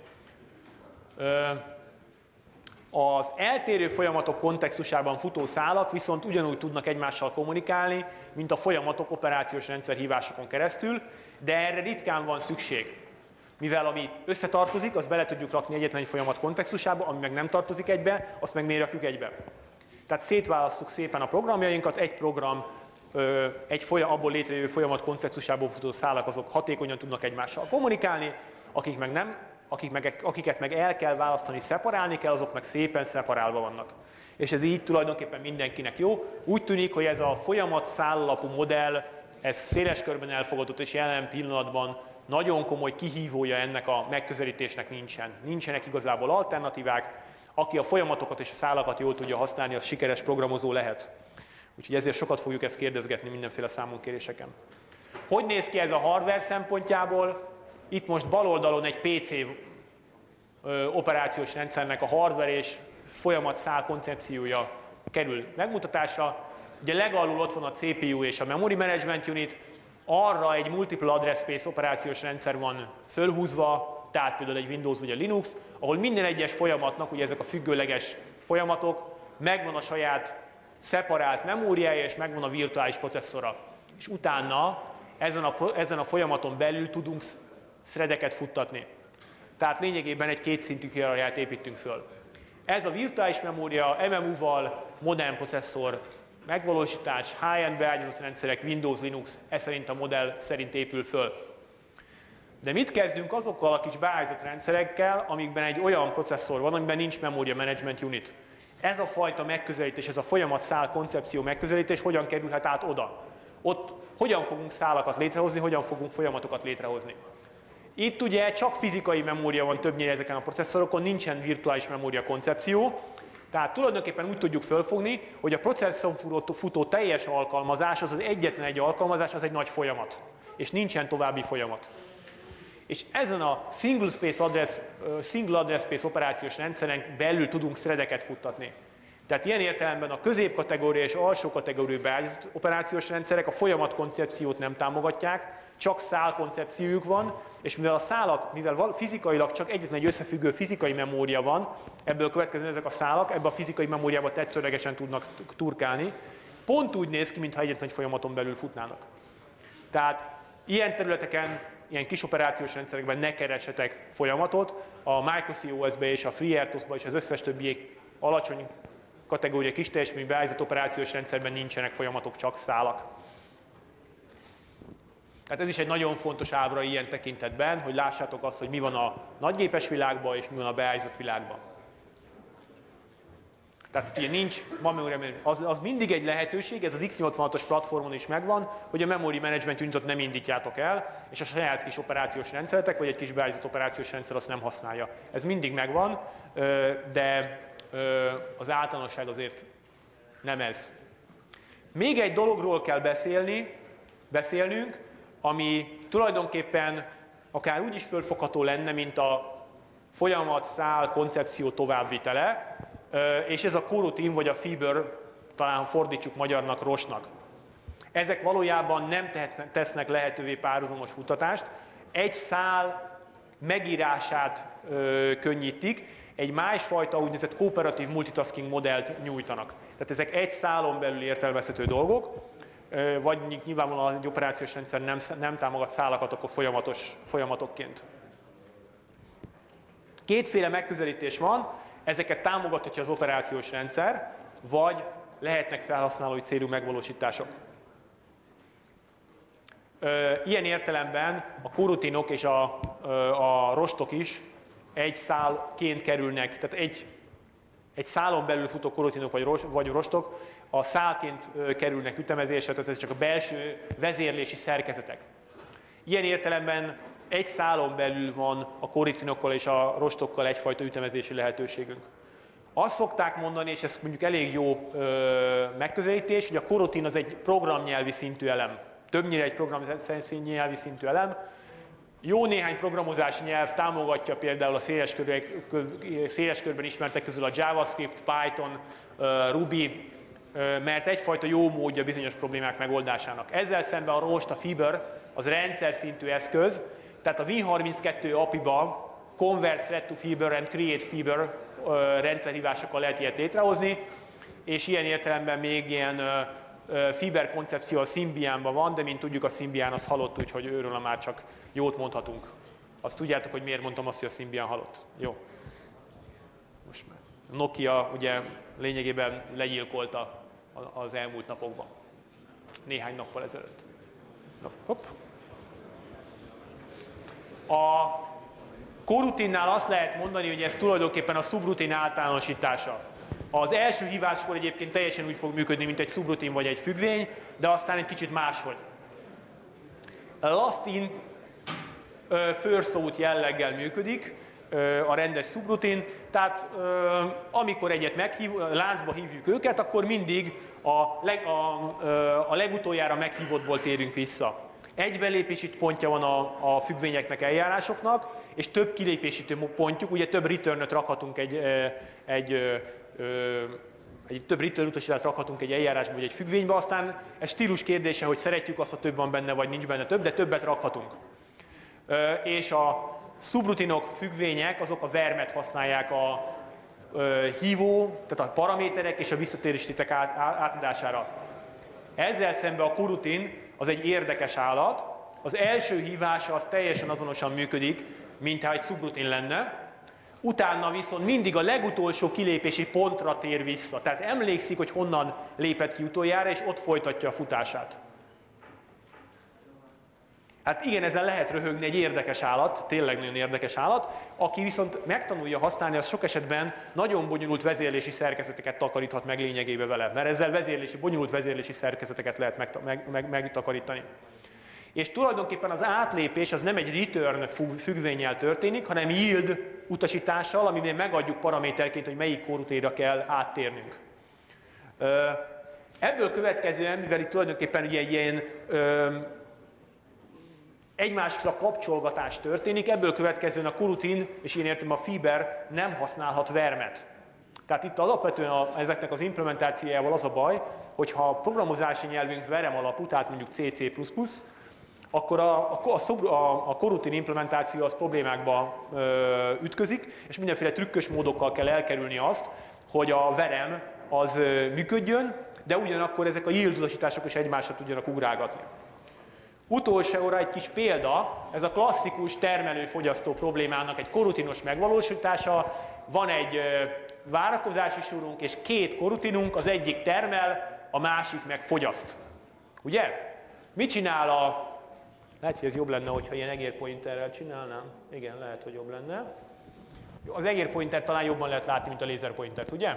Az eltérő folyamatok kontextusában futó szálak viszont ugyanúgy tudnak egymással kommunikálni, mint a folyamatok operációs rendszer hívásokon keresztül, de erre ritkán van szükség. Mivel ami összetartozik, azt bele tudjuk rakni egyetlen egy folyamat kontextusába, ami meg nem tartozik egybe, azt meg miért rakjuk egybe. Tehát szétválasszuk szépen a programjainkat, egy program, egy folyam, abból létrejövő folyamat kontextusából futó szálak, azok hatékonyan tudnak egymással kommunikálni, akik meg nem, akik meg, akiket meg el kell választani, szeparálni kell, azok meg szépen szeparálva vannak. És ez így tulajdonképpen mindenkinek jó. Úgy tűnik, hogy ez a folyamat szállalapú modell, ez széles körben elfogadott, és jelen pillanatban nagyon komoly kihívója ennek a megközelítésnek nincsen. Nincsenek igazából alternatívák. Aki a folyamatokat és a szálakat jól tudja használni, az sikeres programozó lehet. Úgyhogy ezért sokat fogjuk ezt kérdezgetni mindenféle számonkéréseken. Hogy néz ki ez a hardware szempontjából? Itt most bal oldalon egy pé cé operációs rendszernek a hardware és folyamatszál koncepciója kerül megmutatásra. Ugye legalul ott van a cé pé u és a Memory Management Unit, arra egy Multiple Address Space operációs rendszer van fölhúzva, tehát például egy Windows vagy a Linux, ahol minden egyes folyamatnak, ugye ezek a függőleges folyamatok, megvan a saját szeparált memóriája, és megvan a virtuális processzora. És utána ezen a, ezen a folyamaton belül tudunk threadeket futtatni. Tehát lényegében egy kétszintű hierarchiát építünk föl. Ez a virtuális memória em em u-val, modern processzor, megvalósítás, high-end beágyazott rendszerek, Windows, Linux, ez szerint a modell szerint épül föl. De mit kezdünk azokkal a kis beágyazott rendszerekkel, amikben egy olyan processzor van, amiben nincs Memory Management Unit? Ez a fajta megközelítés, ez a folyamatszál koncepció megközelítés hogyan kerülhet át oda? Ott hogyan fogunk szálakat létrehozni, hogyan fogunk folyamatokat létrehozni? Itt ugye csak fizikai memória van többnyire ezeken a processzorokon, nincsen virtuális memória koncepció. Tehát tulajdonképpen úgy tudjuk fölfogni, hogy a processzoron futó, futó teljes alkalmazás, az az egyetlen egy alkalmazás, az egy nagy folyamat. És nincsen további folyamat. És ezen a Single, Space Address, uh, Single Address Space operációs rendszeren belül tudunk threadeket futtatni. Tehát ilyen értelemben a középkategória és alsó kategóriai beállított operációs rendszerek a folyamatkoncepciót nem támogatják, csak szálkoncepciójuk van, és mivel a szálak, mivel fizikailag csak egyetlen egy összefüggő fizikai memória van, ebből következően ezek a szálak ebbe a fizikai memóriába tetszőlegesen tudnak turkálni, pont úgy néz ki, mintha egyetlen egy folyamaton belül futnának. Tehát ilyen területeken, ilyen kis operációs rendszerekben ne keressetek folyamatot, a microCOS-be és a FreeRTOS-ba és az összes többi alacsony kategória kis teljesítményű beállított operációs rendszerben nincsenek folyamatok, csak szálak. Tehát ez is egy nagyon fontos ábra ilyen tekintetben, hogy lássátok azt, hogy mi van a nagygépes világban és mi van a beállított világban. Tehát ugye nincs, az, az mindig egy lehetőség, ez az X nyolcvanhatos platformon is megvan, hogy a memory management unitot nem indítjátok el, és a saját kis operációs rendszeretek, vagy egy kis beállított operációs rendszer azt nem használja. Ez mindig megvan, de az általánosság azért nem ez. Még egy dologról kell beszélni, beszélnünk, ami tulajdonképpen akár úgy is fölfogható lenne, mint a folyamat, szál, koncepció továbbvitele, és ez a korotin vagy a fiber, talán fordítsuk magyarnak, rosnak. Ezek valójában nem tesznek lehetővé párhuzamos futtatást, egy szál megírását ö, könnyítik, egy másfajta úgynevezett kooperatív multitasking modellt nyújtanak. Tehát ezek egy szálon belül értelmezhető dolgok, ö, vagy nyilvánvalóan egy operációs rendszer nem, nem támogat szálakat, akkor folyamatos, folyamatokként. Kétféle megközelítés van, ezeket támogathatja az operációs rendszer, vagy lehetnek felhasználói célú megvalósítások. Ilyen értelemben a korotinok és a, a rostok is egy szálként kerülnek, tehát egy, egy szálon belül futó korotinok vagy, ros, vagy rostok a szálként kerülnek ütemezésre, tehát ez csak a belső vezérlési szerkezetek. Ilyen értelemben egy szálon belül van a korotinokkal és a rostokkal egyfajta ütemezési lehetőségünk. Azt szokták mondani, és ez mondjuk elég jó ö, megközelítés, hogy a korotin az egy programnyelvi szintű elem. Többnyire egy programnyelvi szintű elem. Jó néhány programozási nyelv támogatja például a széles, körül, széles körben ismertek közül a JavaScript, Python, Ruby, mert egyfajta jó módja bizonyos problémák megoldásának. Ezzel szemben a rost, a fiber, az rendszer szintű eszköz, tehát a Win harminckettő á pé i-ba Convert Thread to Fiber and Create Fiber rendszerhívásokkal lehet ilyet létrehozni, és ilyen értelemben még ilyen Fiber koncepció a Symbianban van, de mint tudjuk, a Symbian az halott, úgyhogy őről már csak jót mondhatunk. Azt tudjátok, hogy miért mondtam azt, hogy a Symbian halott? Jó. Most már. Nokia ugye lényegében legyilkolta az elmúlt napokban. Néhány nappal ezelőtt. Na, hopp. A korutinnál azt lehet mondani, hogy ez tulajdonképpen a subrutin általánosítása. Az első híváskor egyébként teljesen úgy fog működni, mint egy subrutin vagy egy függvény, de aztán egy kicsit máshogy. A last in, first out jelleggel működik a rendes subrutin, tehát amikor egyet meghív, láncba hívjuk őket, akkor mindig a, leg, a, a legutoljára meghívottból térünk vissza. Egy belépési pontja van a, a függvényeknek, eljárásoknak, és több kilépési pontjuk, ugye több return-öt rakhatunk egy, egy, egy, egy több return utasítást rakhatunk egy eljárásba vagy egy függvénybe, aztán ez stílus kérdése, hogy szeretjük azt, ha több van benne, vagy nincs benne több, de többet rakhatunk. És a subrutinok, függvények, azok a vermet használják a hívó, tehát a paraméterek és a visszatérési tétek átadására. Ezzel szemben a korotin az egy érdekes állat. Az első hívása az teljesen azonosan működik, mintha egy subrutin lenne. Utána viszont mindig a legutolsó kilépési pontra tér vissza. Tehát emlékszik, hogy honnan lépett ki utoljára, és ott folytatja a futását. Hát igen, ezen lehet röhögni, egy érdekes állat, tényleg nagyon érdekes állat. Aki viszont megtanulja használni, az sok esetben nagyon bonyolult vezérlési szerkezeteket takaríthat meg lényegébe vele, mert ezzel vezérlési, bonyolult vezérlési szerkezeteket lehet meg, meg, meg, megtakarítani. És tulajdonképpen az átlépés az nem egy return függvénnyel történik, hanem yield utasítással, amiben megadjuk paraméterként, hogy melyik korotinra kell áttérnünk. Ebből következően, mivel itt tulajdonképpen ugye egy ilyen egymásra kapcsolgatás történik, ebből következően a korotin, és én értem a fiber nem használhat vermet. Tehát itt alapvetően a, ezeknek az implementációjával az a baj, hogyha a programozási nyelvünk verem alapú, tehát mondjuk C C plus plus, akkor a, a, a, a korutin implementáció az problémákba ö, ütközik, és mindenféle trükkös módokkal kell elkerülni azt, hogy a verem az ö, működjön, de ugyanakkor ezek a yield utasítások is egymásra tudjanak ugrálgatni. Utolsóra egy kis példa, ez a klasszikus termelő-fogyasztó problémának egy korutinos megvalósítása. Van egy ö, várakozási sorunk és két korutinunk, az egyik termel, a másik meg fogyaszt. Ugye? Mit csinál a... Lehet, hogy ez jobb lenne, hogyha ilyen egérpointerrel csinálnám. Igen, lehet, hogy jobb lenne. Az egérpointert talán jobban lehet látni, mint a lézerpointert, ugye?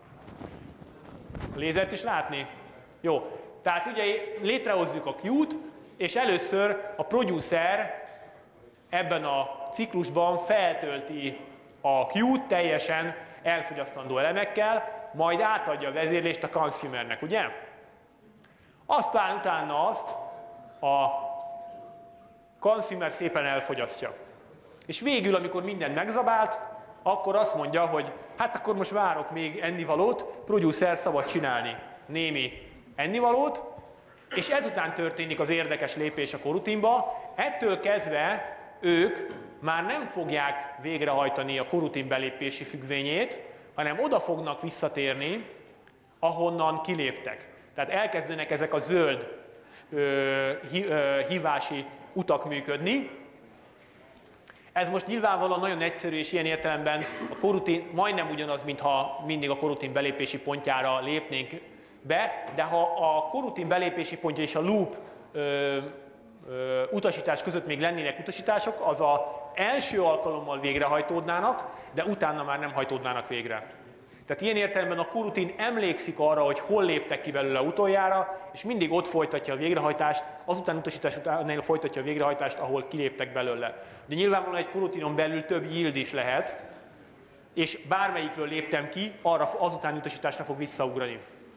A lézert is látni? Jó. Tehát ugye létrehozzuk a Q-t, és először a producer ebben a ciklusban feltölti a Q-t teljesen elfogyasztandó elemekkel, majd átadja a vezérlést a consumernek, ugye? Aztán utána azt a consumer szépen elfogyasztja. És végül, amikor mindent megzabált, akkor azt mondja, hogy hát akkor most várok még ennivalót, producer szabad csinálni némi ennivalót, és ezután történik az érdekes lépés a korutinba. Ettől kezdve ők már nem fogják végrehajtani a korutin belépési függvényét, hanem oda fognak visszatérni, ahonnan kiléptek. Tehát elkezdenek ezek a zöld ö, hi, ö, hívási utak működni. Ez most nyilvánvalóan nagyon egyszerű, és ilyen értelemben a korutin majdnem ugyanaz, mintha mindig a korutin belépési pontjára lépnénk be, de ha a korutin belépési pontja és a loop ö, ö, utasítás között még lennének utasítások, az az első alkalommal végrehajtódnának, de utána már nem hajtódnának végre. Tehát ilyen értelemben a korutin emlékszik arra, hogy hol léptek ki belőle utoljára, és mindig ott folytatja a végrehajtást, azután utasítás után folytatja a végrehajtást, ahol kiléptek belőle. De nyilvánvalóan egy korutinon belül több yield is lehet, és bármelyikről léptem ki, arra azután utasításra fog visszaugrani.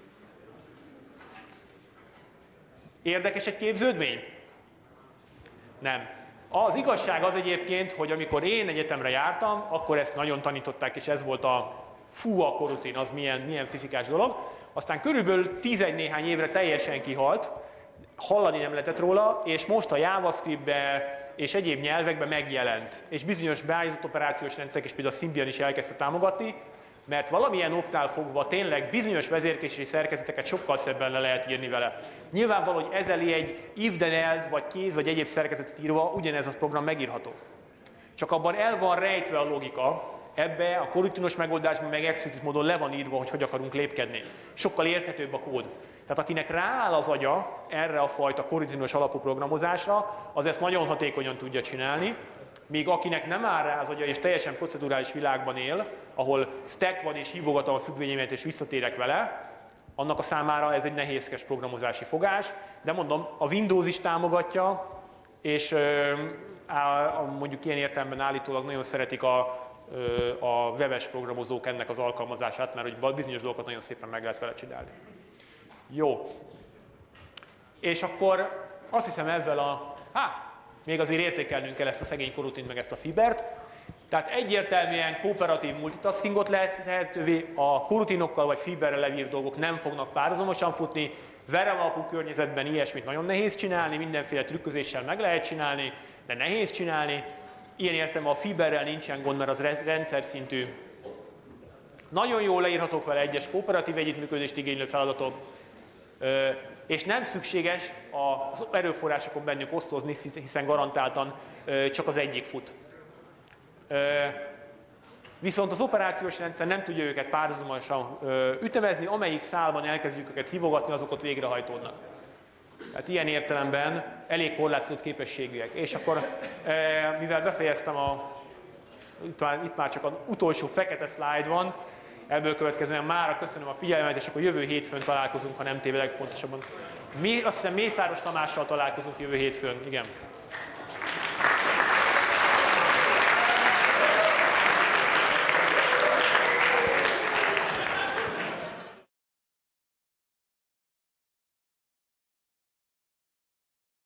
Érdekes egy képződmény? Nem. Az igazság az egyébként, hogy amikor én egyetemre jártam, akkor ezt nagyon tanították, és ez volt a fú, a korutin, az milyen, milyen fifikás dolog. Aztán körülbelül tizegy néhány évre teljesen kihalt, hallani nem lehetett róla, és most a JavaScript-be és egyéb nyelvekben megjelent. És bizonyos beállított operációs rendszerek, és például a Symbian is elkezdte támogatni, mert valamilyen oknál fogva tényleg bizonyos vezérkési szerkezeteket sokkal szebben le lehet írni vele. Nyilvánvaló, hogy ez elé egy if then else, vagy kéz, vagy egyéb szerkezetet írva ugyanez a program megírható. Csak abban el van rejtve a logika, ebbe a korutinos megoldásban meg explicit módon le van írva, hogy hogy akarunk lépkedni. Sokkal érthetőbb a kód. Tehát akinek rááll az agya erre a fajta korutinos alapú programozásra, az ezt nagyon hatékonyan tudja csinálni, míg akinek nem áll rá az agya és teljesen procedurális világban él, ahol stack van és hívogatom a függvényemet és visszatérek vele, annak a számára ez egy nehézkes programozási fogás, de mondom, a Windows is támogatja, és mondjuk ilyen értelemben állítólag nagyon szeretik a, a webes programozók ennek az alkalmazását, mert hogy bizonyos dolgokat nagyon szépen meg lehet vele csinálni. Jó. És akkor azt hiszem ezzel a... Há, még azért értékelnünk kell ezt a szegény korutint, meg ezt a fibert. Tehát egyértelműen kooperatív multitaskingot lehet lehetővé, a korutinokkal vagy fiberrel levírt dolgok nem fognak párhuzamosan futni, verem alapú környezetben ilyesmit nagyon nehéz csinálni, mindenféle trükközéssel meg lehet csinálni, de nehéz csinálni. Ilyen értem a fiberrel nincsen gond, mert az rendszer szintű. Nagyon jól leírhatók vele egyes kooperatív együttműködést igénylő feladatok, és nem szükséges az erőforrásokon bennük osztozni, hiszen garantáltan csak az egyik fut. Viszont az operációs rendszer nem tudja őket párhuzamosan ütemezni, amelyik szálban elkezdjük őket hívogatni, azok ott végrehajtódnak. Tehát ilyen értelemben elég korlátozott képességűek. És akkor, mivel befejeztem a... Itt már, itt már csak az utolsó fekete szlájd van, ebből következően mára köszönöm a figyelmet, és akkor jövő hétfőn találkozunk, ha nem tévedek pontosabban. Mi, azt hiszem Mészáros Tamással találkozunk jövő hétfőn, igen.